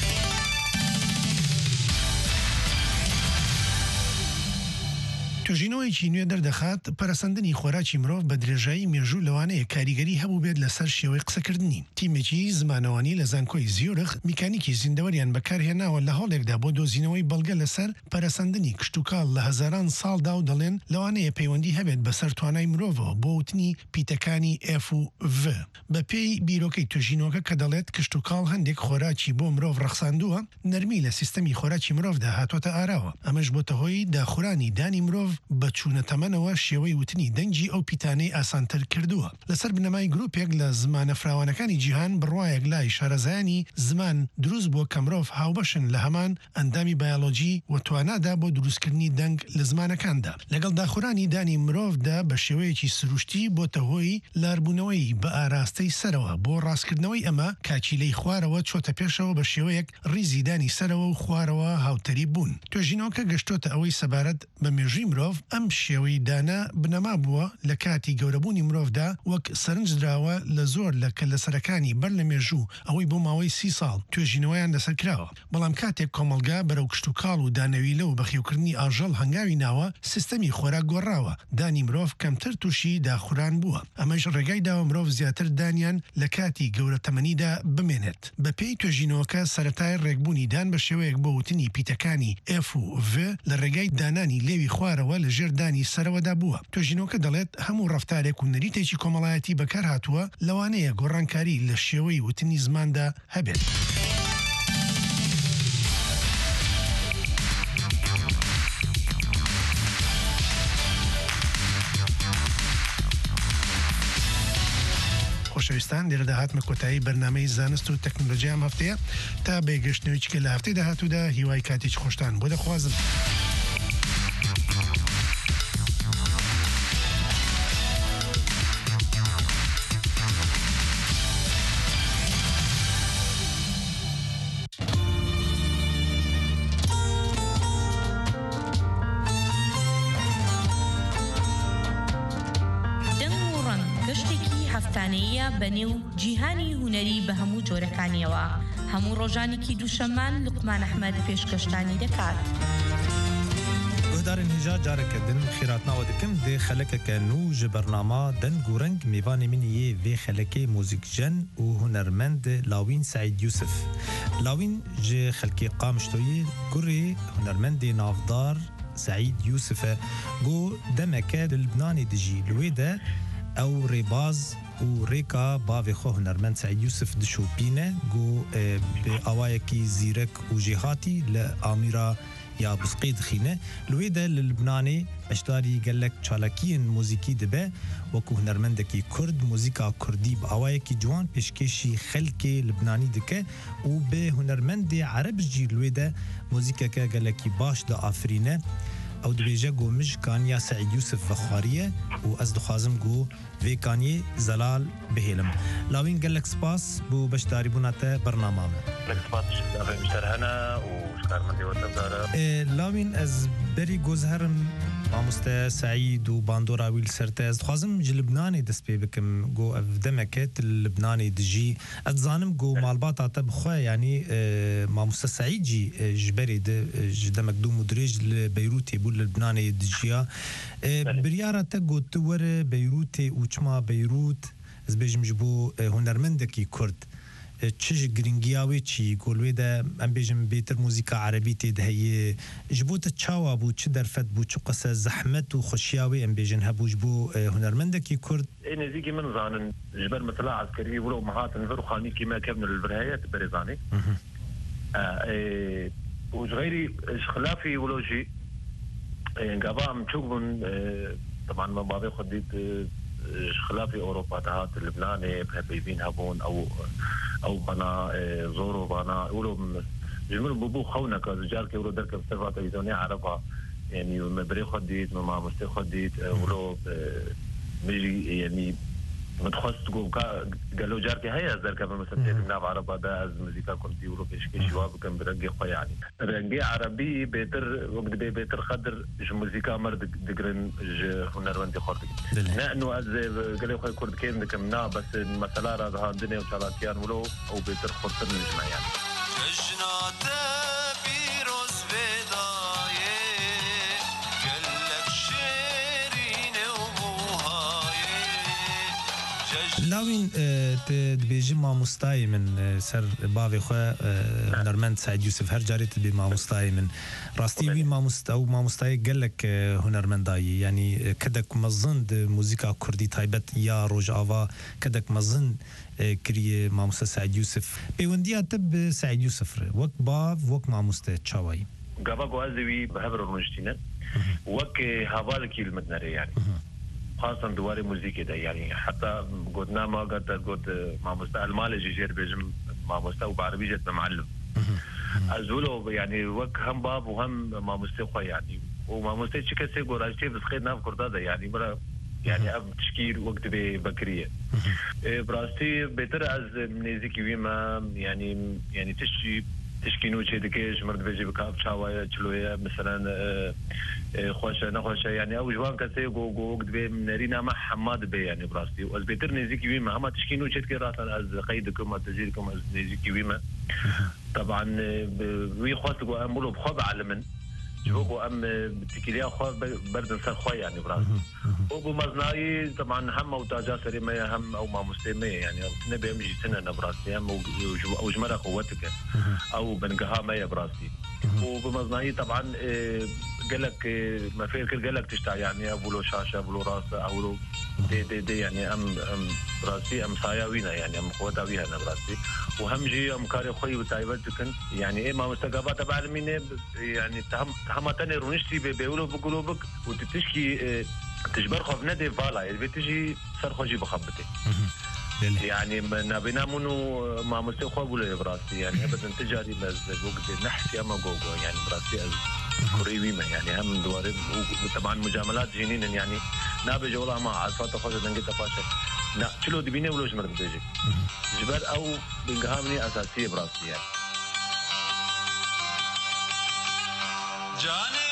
توێژینەوەیکی نوێ دەردەخات پەرەسەندنی خۆراکی مرۆڤ بە درێژایی مێژوو لەوانەیە کاریگەری هەبوو بێت لەسەر شێوەی قسەکردنی. تیمێکی زمانەوانی لە زانکۆی زیورخ میکانیکی زیندەوەریان بەکارهێناوە لە هەڵێکدا بۆ دۆزینەوەی بەڵگە لەسەر پەرەسەندنی کشتتوکاڵ لە هەزاران ساڵدا و دەڵێن لەوانەیە پەیوەندی هەبێت بەسەر توانای مرۆڤەوە بۆ وتنی پیتەکانی ئف و ڤ. بە پێی بیرۆکەی توێژینەوەکە کە دەڵێت کشتتوکاڵ هەندێک خۆراکی بۆ مرۆڤ ڕەخساندووە نەرمی لە سیستەمی خۆراکی مرۆڤدا هاتوۆتە ئاراوە. ئەمەش بۆتە هۆی داخورانی دانی مرۆڤ بە چوونەتەمەنەوە شێوەی وتنی دەنگی ئەو پیتانەی ئاسانتر کردووە. لەسەر بنەمای گرروپێک لە زمانە فراوانەکانی جیهان بڕواایەک لای شارەزایانی زمان دروست بووە کە مرۆڤ هاوبەشن لە هەمان ئەندامی بایۆلۆجی و توانادا بۆ دروستکردنی دەنگ لە زمانەکاندا. لەگەڵ داخورانی دانی مرۆڤدا بە شێوەیەکی سروشتی بۆتە هۆی لاربوونەوەی بە ئاراستەی سەرەوە بۆ ڕاستکردنەوەی ئەمە کاچیلەی خوارەوە چۆتە پێشەوە بە شێوەیەک ڕیزی دانی سەرەوە و خوارەوە هاوتەری بوون. توێژینەوەکە گەشتۆتە ئەوەی سەبارەت بە مێژووی مرۆڤ ئەم شێوەی دانا بنەما بووە لە کاتی گەورەبوونی مرۆڤدا وەک سەرنج درراوە لە زۆر لە کە لە سەرەکانی بەر لە مێژوو ئەوەی بۆ ماوەی سی ساڵ توێژینەوەیان لەسەر کراوە. بەڵام کاتێک کۆمەلگا بەرەو کشتتوکاڵ و دانەوی لەو بەخێوکردنی ئاژەڵ هەنگاوی ناوە سیستەمی خۆراک گۆڕاوە. دانی مرۆڤ کەمتر تووشی داخوران بووە. ئەمەش ڕێگای داوە مرۆڤ زیاتر دانیان لە کاتی گەورەتەمەنیدا بمێنێت. بە پێی توێژینەوەکە سەرەتای ڕێکبوونی دان بە شێوەیەک بۆ وتنی پیتەکانی ئف و ڤ لە ڕێگای دانانی لێوی خوارەوە ئەوە لە ژێردانی سەرەوەدا بووە. توێژینەوەکە دەڵێت هەموو ڕفتارێک و نەریتێکی کۆمەڵایەتی بەکار هاتووە لەوانەیە گۆڕانکاری لە شێوەی وتنی زماندا هەبێت. خۆشەویستان لێرە داهاتمە کۆتایی بەرنامەی زانست و تەکنۆلۆژیا ئەم هەفتەیە تا بێگەشتنەوەیچکە لە هەفتەی داهاتوودا هیوای کاتێکی خۆشتان بۆ دەخوازم. بەنێو جیهانی هوەری بە هەموو جۆرەکانیەوە هەموو ڕۆژانێکی دووشەمان لوقمان ئەحمەد پێشکەشتانی دەکات. گهدارên hêja careke din xîratnawa dikim dê xelekeke nû ji bernama deng û reng mêvanê min yê vê xelekê mûzîkjen û hunermend Lawîn Seîd Yûsuf. Lawîn ji xelkê Qamişloyê gurê hunermendê navdar Seîd Yûsuf e got demeke li Libnanê dijî li wê de ew rêbaz û rêka bavê xwe hunermend Seîd Yûsuf dişopîne got bi awayekî zîrek û jêhatî li Amîra ya Busqê dixîne. Li wê de li Libnanê beşdarî gelek çalakiyên mûzîkî dibe wekû hunermendekî Kurd mûzîka Kurdî bi awayekî ciwan pêşkêşî xelkê Libnanî dike û bi hunermendê Ereb jî li wê de mûzîkeke gelekî baş diafirîne. Ew dibêje got mij kaniya Seîd Yûsuf vexwariye û ez dixwazim got vê kaniyê zelal bihêlim. Lawîn gelek spas bû beşdarîbûna te bernama me. Lawîn ez berî gozherim mamoste Seîd û bandora wî li ser te ez dixwazim ji Libnanê dest pê bikim got ev demeke til Libnanê dijî ez dizanim got malbata te bixwe yanî mamoste Seîd jî ji berê de ji demek dûm û dirêj li Beyrûtê bû li Libnanê dijiya biryara te got tu were Beyrûtê û çima Beyrût ez bêjim ji bo hunermendekî Kurd çi ji giringiya wê çî got wê de em bêjim bêtir mûzîka erebî tê de heye ji bo te çawa bû çi derfet bû çi qese zehmet û xweşiya wê em bêjin hebû ji bo hunermendekî Kurd. nêzîkî min zanin ji ber mesela askerî wilo mehatin vir û xanîkî me kevin li vir heye berêzanê û ji xêrî ji xilafî wilo jî gava em çok bûn طبعا me bavê xwe dît خلافي أوروبا تهات لبنان بهبيبين هبون أو أو بنا زورو بنا يقولوا جمل ببو خونا كزجار كي يقولوا درك بسرعة تلفزيونية عربها يعني مبري خديت مع مستي خديت يقولوا بيجي يعني متخصص تقول قالوا جاركي هيا درك مثلا تلفزيون عربها ده از مزيكا كنتي يقولوا فيش كي شباب كان برنجي خو يعني رنجي عربي بيتر وقت بي بيتر خدر جو مزيكا مرد دقرن هنرمندي خورد لانه از قالوا خو كرد كين دكمنا بس المساله هذا الدنيا وشالاتيان ولو او بيتر خورتن نجمع يعني جنات بيروز بدايه قالك شيرين Lawîn te dibêjî mamostayê min ser bavê xwe hunermend Seîd Yûsuf her carê te bê mamostayê min rastî wî mamosta û mamostayê gelek hunermendayî yanî kedek mezin di mûzîka Kurdî taybet ya rojava kedek mezin kiriye mamosta Seîd Yûsuf pêwendiya te bi Seîd Yûsuf re wek bav wek mamoste çawayî gava guazê wî bi hev rûniştîne wek havalekî li midnerê yani خاصة دواري موسيقى ده يعني حتى قلنا ما قد قلت مع مستوى المالي جير بيجم مع مستوى بعربي جت معلم أزولو يعني وك هم باب وهم مع مستوى يعني ومع مستوى شيء كسي قراجتي بس خير ناف كردا ده يعني برا يعني أب تشكير وقت ببكرية براستي بيتر از نيزيكي ويما يعني يعني تشي تشكينو شيء دكيش مرد بيجي بكاب شاوية شلوية مثلا خوشة نخوشة يعني أو جوان كسي جو جو وقت بي منارينا مع حماد بي يعني براستي وأز بيتر نيزيكي ويما أما تشكينو شيء كي راسا أز قيدكم أتجيركم أز نيزيكي ويما طبعا وي خوات جو أم بلو بخوب علمن جوكو أم بتكيليا خواب بردن سر خوي يعني براستي وبو مزناي طبعا هم أو تاجا سريمية هم أو ما مسلمية يعني نبي أمجي سنة نبراستي هم أو جمرة قوتك أو بنقها مية براستي وبمزناي طبعا قال لك ما في الكل قال لك تشتاع يعني ابو له شاشه ابو له راس او له دي دي دي يعني ام ام براسي ام صاياوينا يعني ام قوتها بيها انا براسي وهم جي ام كاري خوي وتايبتكن يعني ايه ما مستقبات تبع المين يعني تهم تهمتني رونشتي بيقولوا بيقولوا بك وتتشكي تجبر خوف نادي فالا اللي بتجي صار خوجي بخبتي يعني ما بينا منو ما مستوى ولا براسي يعني ابدا تجاري بس وقت نحسي اما جوجو يعني براسي قريبي ما يعني هم دوارب وطبعا مجاملات جنين يعني نابج والله ما عرفت اخذ دنجت باشا لا شلو دبيني ولا جمر بتجي جبر او بنقامني اساسيه براسي يعني جاني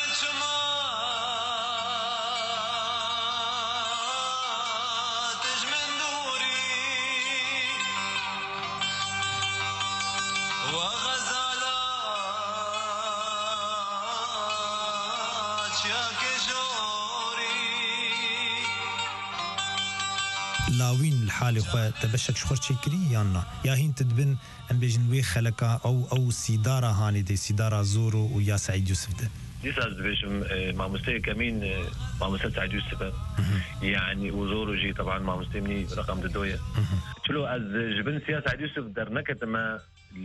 لاوين الحالة خو تبشك شخور شكري يانا يا هين تدبن ام بيجنوي خلقا او او سيدارة هاني دي سيدارة زورو ويا سعيد يوسف ده يسعد بيجم مع مستوى كمين مع مستوى سعيد يوسف يعني وزورو جي طبعا مع مستوى رقم ددوية شلو از جبن سياسة سعيد يوسف درنكت ما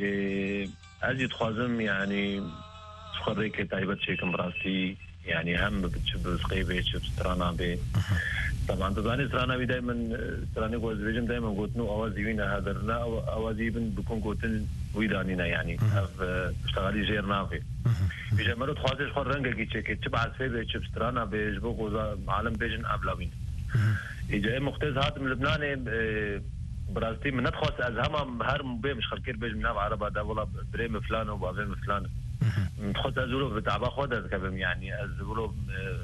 ل ازيد خوازم يعني شخريك تايبت شيكم براسي يعني هم بتشب سقيبه تشب سترانا بي طبعا تزاني سترانا بي دائما ستراني قوز بيجم دائما قوتنو اوازي وينا هادرنا او اوازي بن بكون قوتن ويدانينا يعني اشتغالي جيرنا في بيجا مرات خوازي شخور رنگا كي تشكي تشب عسفيبه تشب سترانا بيجبو قوزا عالم بيجن ابلاوين اجا مختز هاتم لبناني براستي من ندخل ازهما هر بي مش خلكير بيج من عربه دا والله بريم فلان وبافين فلان تخص ازولو بتعبا خود كبم يعني ازولو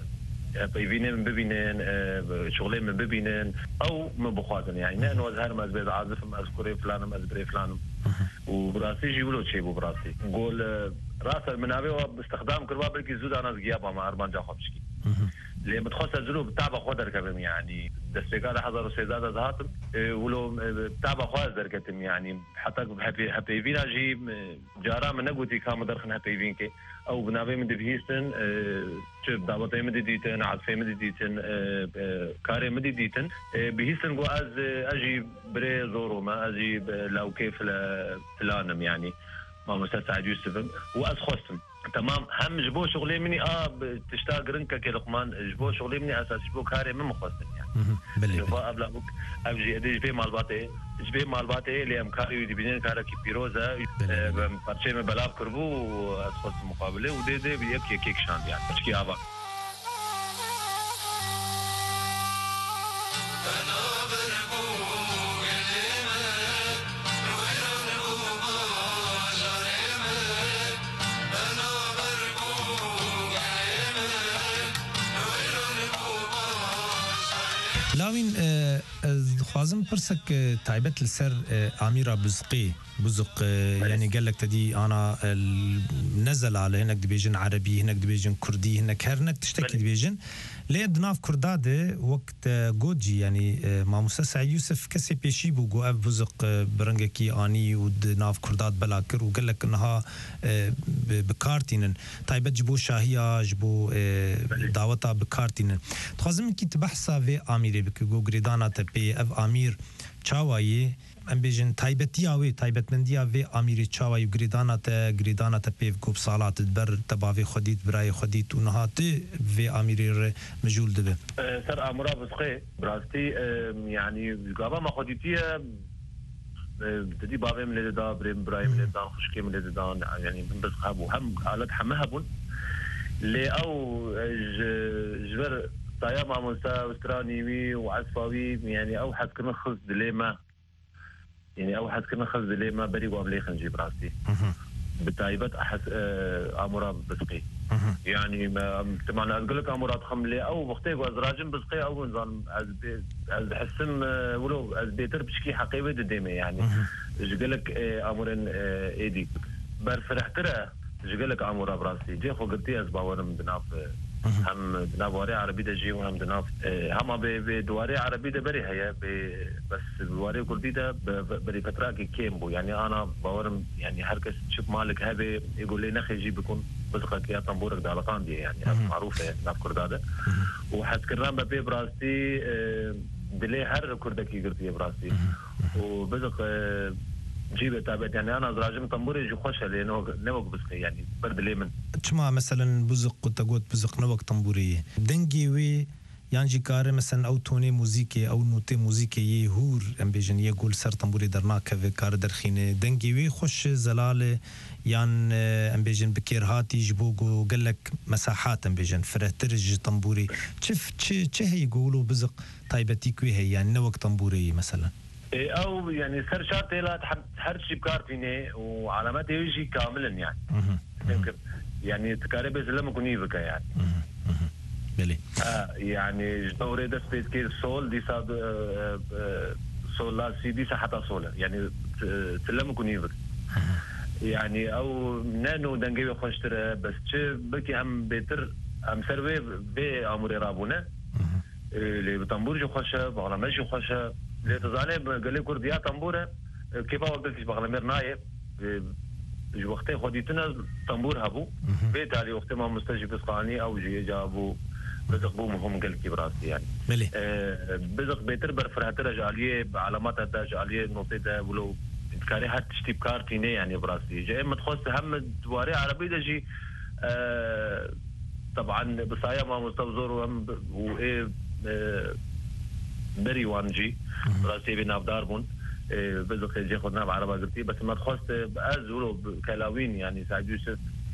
بيبينين من ببينين شغلين من ببينين او من بخواتن يعني نحن وزهر ما زبيد عازف ما اذكري فلان ما ازبري فلان وبراسي جيبولو تشي بو براسي نقول راس المنابي باستخدام كرباب الكي زود انا زقيابا مع اربان جا خبشكي اللي بتخص ازولو بتعبا خود كبم يعني دستيقال حضر وسيزاد هاتم ولو بتعبا خود دركتم يعني حتى هابي هابي فينا جي جارا من نقوتي كام درخن هابي فينكي او بنابي من دبهيستن شوف دعوتي من ديتن عاطفي من ديتن كاري من ديتن بهيستن جو از اجي بري زورو ما اجي لو كيف فلانم يعني ما مستر سعيد يوسف واز خوستم تمام هم جبو شغلي مني اه تشتاق رنكا كلقمان جبو شغلي مني اساس جبو كاري من مخوستن يعني بلي ابلا بوك ابجي ادي جبي مال باتي جبي مال باتي اللي ام كاري دي بينين كارا كي بيروزا بارشي من بلاب كربو اسخص مقابله ودي دي بيك كيك شان يعني تشكي ابا لاوين خوازم برسك تايبت لسر اميره بزقي بزق يعني قال لك تدي انا نزل على هناك دبيجن عربي هناك دبيجن كردي هناك هرنك تشتكي دبيجن ليه دناف كرداده وقت جوجي يعني مع مستسع يوسف كسي بيشي بو جو بزق برنجكي اني ودناف كرداد بلاكر وقال لك انها بكارتين تايبت جبو شاهيه جبو دعوتها بكارتين تخازم كي تبحثا في اميري بك جو غريدانا تبي اف امير چاوایی ام بیجن تایبتی آوی تایبت مندی آوی امیری چاوایی گریدانا تا گریدانا تا پیو کوب سالات بر تباوی خودیت برای خودیت و نهاتی وی امیری مجول دبه سر امورا بسخه براستی يعني قابا ما خودیتیه بدي بابي من لدا بريم برايم من لدا خشكي من لدا يعني من بس خابو هم قالت حمهبون لي او جبر طايا مع موسى استرانيوي وعصفاوي يعني او حد كنا خذ دليما يعني او حد كنا خذ دليما بري قبل خنجي براسي بتايبت احس امورا بسقي يعني طبعا اقول لك امورات خملي او وقتي وازراجم بسقي او نظام از حسم ولو از بيتر بشكي حقيبه ديما يعني قال لك امورن ايدي بر فرحتره قال لك امورا براسي جي خو قلتي از باورم بناف هم دناواري عربي ده جي وهم دناف هم بدواري عربي ده بري هي بس دواري كردي ده بري فترة كيم بو يعني أنا باورم يعني هركس شوف مالك هذا يقول لي نخي يجي بيكون بزقك يا طنبورك ده علقان دي يعني معروفة يعني ناف كردادة وحس كرام ببي براستي دلي هر كردكي قرتي براستي وبزق جيبه تابت يعني انا زراجم طنبوري جو خوشه لانه نوق بس يعني برد لي من تشما مثلا بزق قلت قلت بزق نوق طنبوري دنجي وي يعني كار مثلا او توني موزيكي او نوتي موزيكي هور ام بيجن يقول سر طنبوري درنا كف كار درخينه دنجي وي خوش زلاله يعني ام بيجن بكير هاتي جبوغو قال لك مساحات ام بيجن فرترج طنبوري شف تش هي يقولوا بزق طيبتيك وي هي يعني نوق طنبوري مثلا او يعني سر شاطئ لا تحرش بكارتيني وعلامات يجي كاملا يعني يمكن يعني تكارب لما كوني بك يعني بلي اه يعني جدوري ده سبيس كير سول دي صاد سول لا سي دي حتى سول يعني تلم كوني بك يعني او نانو دنجي خوشتر بس بكي ام بيتر ام سروي بي اموري رابونه اللي بطنبور جو خوشه بغلامش جو خوشه اللي تزاني قال لي كرديا طنبوره كيف وقتك بغلامير نايب جو وقتي خديتنا طنبور هبو بيت علي وقت ما مستجيب اسقاني او جي جابو بزق بو مهم قال كي براسي يعني آه بزق بيتر برفرات رجاليه بعلامات رجاليه نوطيته ولو كاري حتى تشتي بكارتيني يعني براسي جاي ما تخص هم دواري عربي دجي آه طبعا بصايا ما مستوزر وهم وايه آه بري وانجي راسي بين افداربون بزق جي خدنا بعربه قلتي بس ما تخص ازولو كلاوين يعني سعد يوسف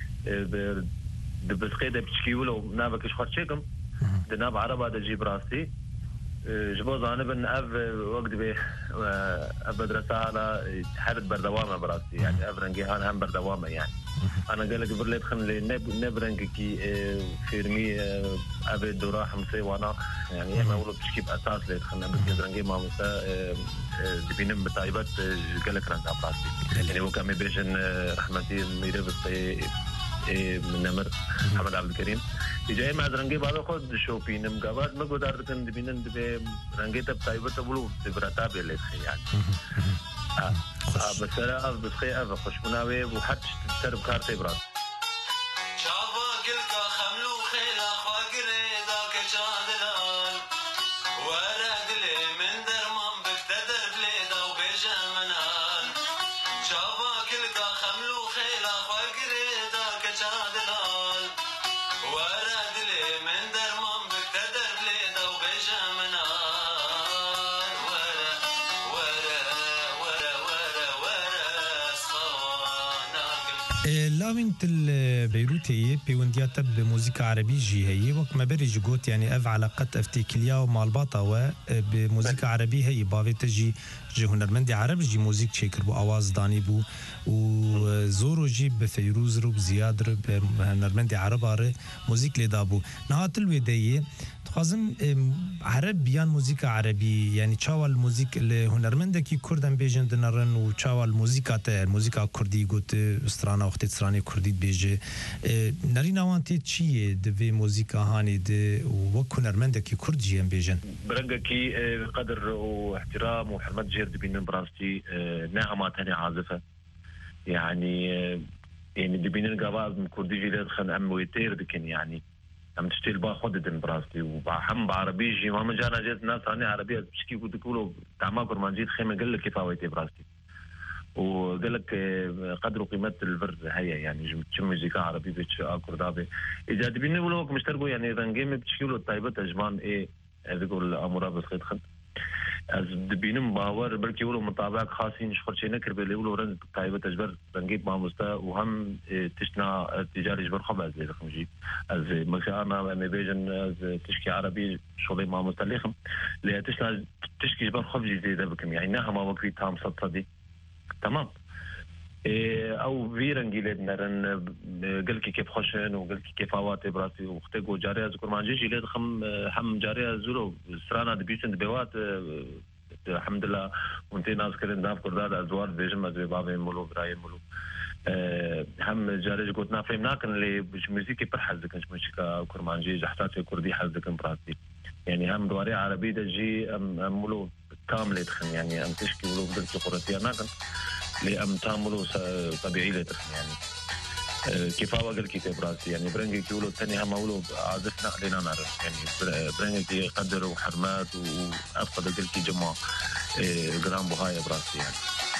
بسقيده بتشكيولو نابك شخص شيكم دناب عربه دجي براسي جبوز انا بن اف وقت به اف مدرسه على حرد بردوامه براسي يعني افرنجي انا هم بردوامه يعني انا قال لك برليت خن نبرنج كي فيرمي ابي دورا حمسي وانا يعني انا اول بشكي باساس ليت خن بس درنجي ما مسا دبينم بتايبات قال لك رنج براسي يعني هو كان بيجن رحمتي ميري بس من نمر محمد عبد الكريم جاي مع رنجي بعد خد شوبين مقابل ما قدر كن دبينن دبي رنجي تب تايبات بلو تبرتا بيلت يعني اه بس انا بس خي ابا خوش مناوي وحد ترب كارتي براس شافا قلقا خملو خيلا خواقري ذاك جادلال ورد لي من درمان بكتدر بليدا وبيجا منال شافا قلقا خملو خيلا خواقري ذاك جادلال ورد لي من درمان بكتدر بليدا وبيجا منال لاوين تل بيروتي بيونديات بموسيقى عربي جي هي وقت ما بريج قوت يعني اف علاقات افتيكليا ومالباطا و بموسيقى عربي هي بافي تجي جي هنرمندي عرب جي موزيك تشيكر بو اواز داني بو وزورو جي بفيروز رو بزياد رو بهنرمندي عرب موزيك لدابو نهات الوداية تخازم عربيان موسيقى عربي يعني تشاوال الموسيقى اللي هنرمندكي كردن بيجن دنرن وتشاوال الموسيقى تا الموسيقى كردي قلت استرانا وقت استراني كردي بيجي نرينا وانتي تشي دفي موسيقى هاني دي وكو هنرمندكي كردجي ام بيجن برنجكي قدر واحترام وحرمت جير دبين براستي نغمات هني عازفة يعني يعني دبين القباب كردي جي لدخن ام ويتير دكن يعني عم تشتيل باخذ دم براستي وبحم بعربي جي ما جانا جيت ناس ثاني عربيه بشكي قلت تقولوا تعماكر ما جيت خيمه قال لك كيف هويتي براستي وقال لك قدر قيمه البر هي يعني شو موسيقى عربي بتش اكر دابي اذا تبيني ولو مشتركوا يعني اذا جيم بشكي له طيبه اجمان ايه يقول امورها بس خد خد از دبينم باور بركي ولو مطابق خاصين شخص شيء نكر بلي ولو رند طيبه تجبر نجيب مع مستا وهم تشنا تجاري جبر خبز زي خمجي از مثلا انا مبيجن از تشكي عربي شغلي مع مستلخم اللي تشنا تشكي جبر خبز زي ده بكم يعني نها ما وقت تام صدي تمام او فيرنجي لدنا قال لك كيف خشن وقال لك كيف اواتي براسي وختقو جاريه ذكر ما نجي لد خم حم جاريه زولو سرانا دبيسن بيوات الحمد لله وانت ناس كلن داف كرداد ازوار بيجم ازوي بابي مولو براي مولو هم جارج قلنا فهمنا كان اللي موسيقى برحل ذكر موسيقى كرمانجي جحتات كردي حل ذكر براسي يعني هم دواري عربي دجي ام امولو كامل يدخن يعني ام تشكي ولو بدرت قرتي انا كان اللي ام تعملوا طبيعي يدخن يعني كيف أقول كتاب راسي يعني برنجي كيولو الثاني هم أولو عزفنا علينا نعرف يعني برنجي قدر وحرمات وأفقد أقول كي جماعة جرام بهاي براسي يعني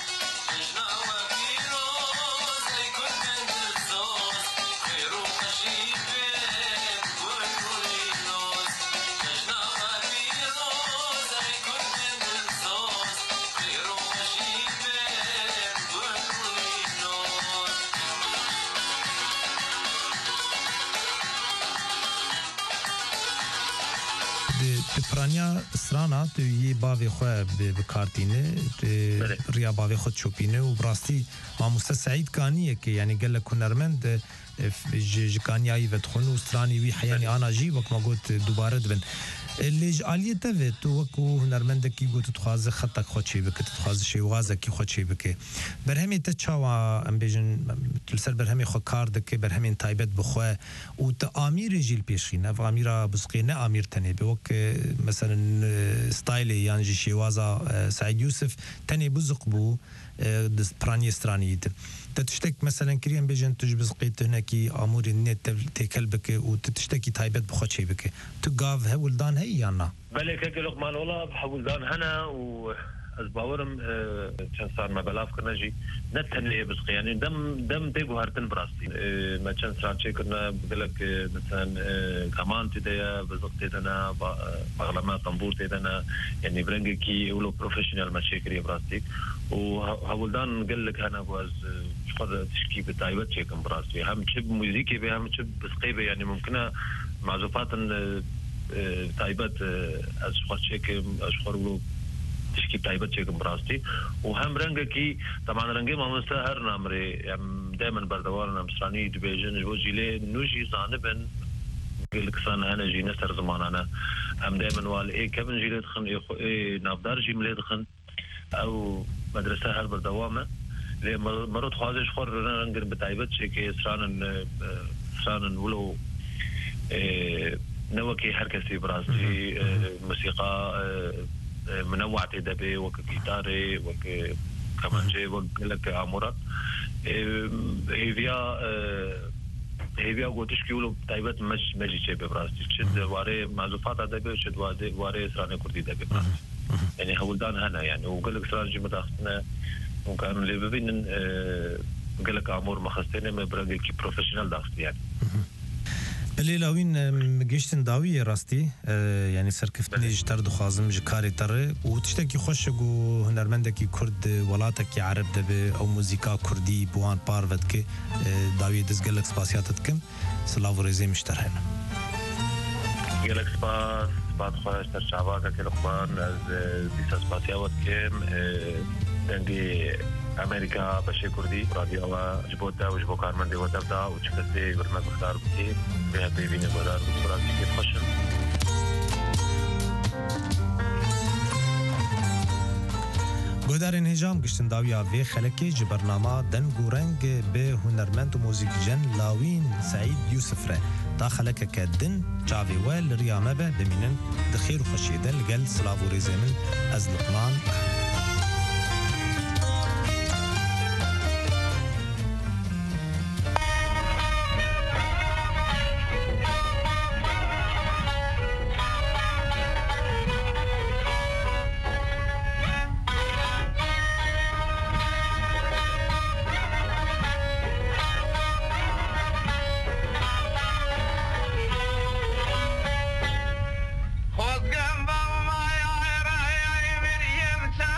پرانیا سرانا تو یه باوی خواه بکارتینه ریا باوی خود چوپینه و براستی ماموسته سعید کانیه که یعنی گل کنرمند جکانیایی و تخون و سرانی وی حیانی آنا جی وک ما گوت دوباره دبن لیج آلیه تاوه تو وکو هنرمنده کی گوت تخواز خطک خود چی بکه تخواز شیوازه کی خود چی بکه برهمی تا چاوا ام بیجن تلسر برهمی خود کار دکه برهمی تایبت بخواه و تا آمیر جیل پیشخینه و آمیرا بسقینه آمیر تنه به وک مثلا ستایلی یعنی جی شیوازه سعید یوسف تنه بزق بو پرانی استرانی ده تشتك مثلا كريم بيجن تجبز قيت هناكي امور النت تكل بك وتشتكي تايبت بخوتشي بك تقاف هولدان هي يانا بلي كيك لقمان والله بحولدان هنا و ازباورم كان صار ما بلاف كنا جي نتن لي بس يعني دم دم تيجو هرتن براستي ما كان صار شيء كنا بقول لك مثلا كمان تديا بزقت انا بغلما طنبور تدنا يعني برنجي كي ولو بروفيشنال ماشي كري براستي وهولدان قال لك انا واز خذ تشكي بتايبت شيء كم براستي هم تشب موسيقي به هم تشب بسقيبه يعني ممكن معزوفات تايبت اشخاص شيء اشخاص تشكي تايبت شيء براستي وهم رنجكي طبعا رنجي ما مستهر نامري يعني دائما بردوارنا مصراني دبيجن جوجي لي نوجي زانبن قال لك صان انا جي نسر زمان انا هم دائما وال ايه كم جي لدخن ايه نافدار جي مليدخن او مدرسه هر بردوامه لي مرات خواجش خور رنجر بتايبت شيء كي سران سران ولو ايه نوكي حركتي براستي موسيقى منوعة دبي وك جيتاري وك كمانجي وك لك عمرات هي فيها هي فيها قوتش كيولو تايبت مش مجي شيء ببراستي شد واري معزوفات دبي وشد واري واري سراني كردي دبي براستي يعني هولدان هنا يعني وقال لك سرانجي مداخلنا وكان اللي ببين قال لك عمر مخستين ما برقي كي بروفيشنال داخل يعني بله لاوین مگشتن داوی راستی یعنی سرکفتنی جتر دخوازم جکاری تره و تشتکی خوش گو هنرمنده کی کرد ولاته کی عرب دبه او موزیکا کردی بوان پارود که داوی دزگلک سپاسیاتت کم سلاو ریزی مشتر هنم گلک سپاس سپاس خواهش تر شعبا که لقمان از دیسا سپاسیات کم دنگی امریکا بشه کردی رادیو و جبوتا و جبو کارمنده و دبدا و چکسته برمز مختار بکی به بیبینه گذار بسرات که خوشم گودارین هجام گشتن داویا وی خلکی جبرنامه دن گورنگ به هنرمند و موزیک جن لاوین سعید یوسف ره تا خلک که دن چاوی ویل ریامه به بمینن دخیر و خوشیده لگل سلاو و ریزمن از لقمان Hold gamba, my eye, I, I, Miriam,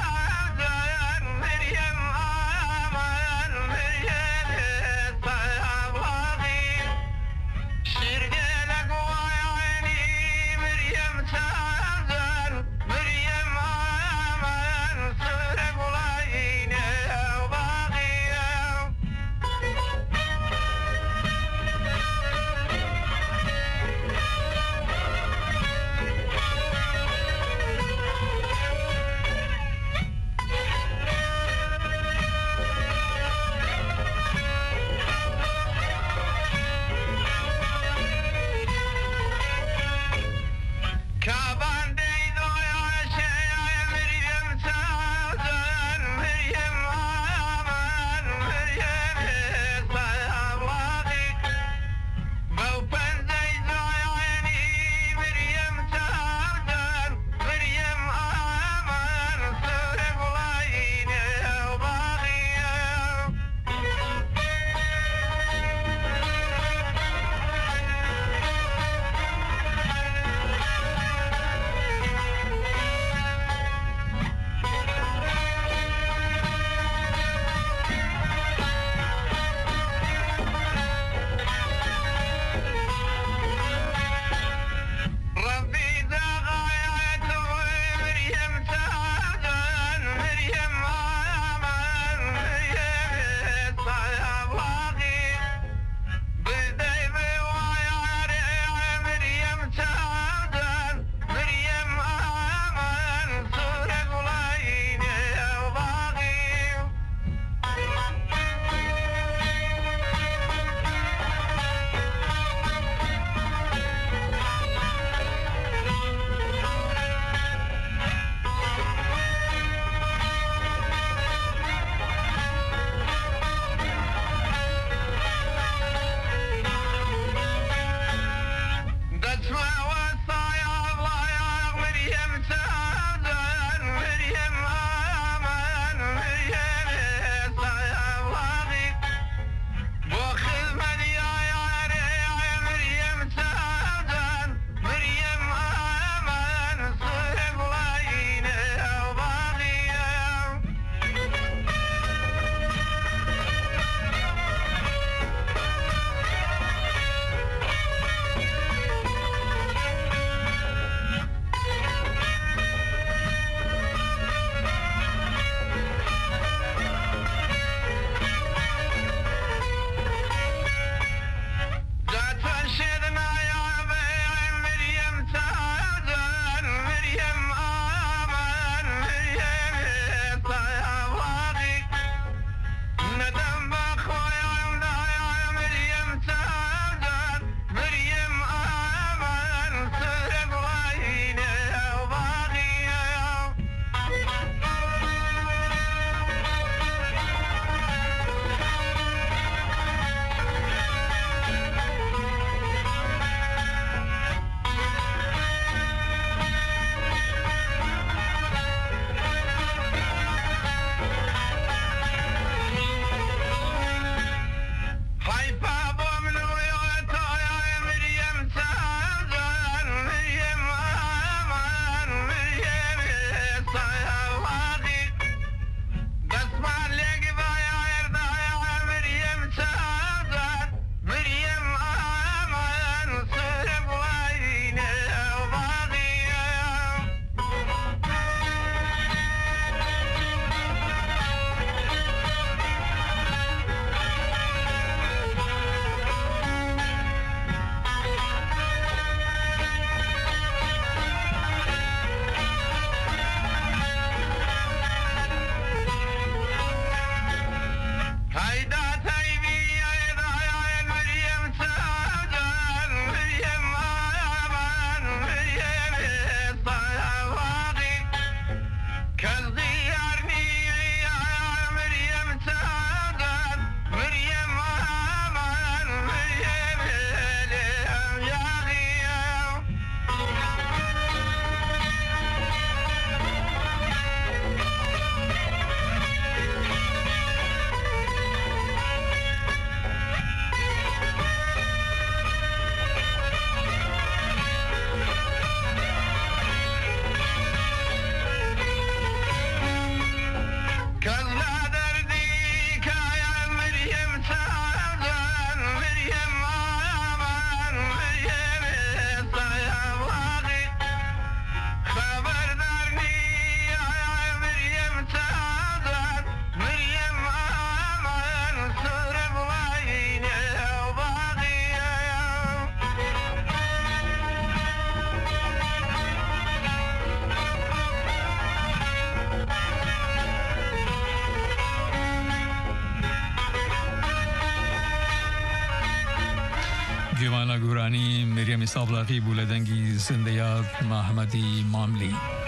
جمالا گورانی مریم صابلاغی بولدنگی زندیاب محمدی ماملی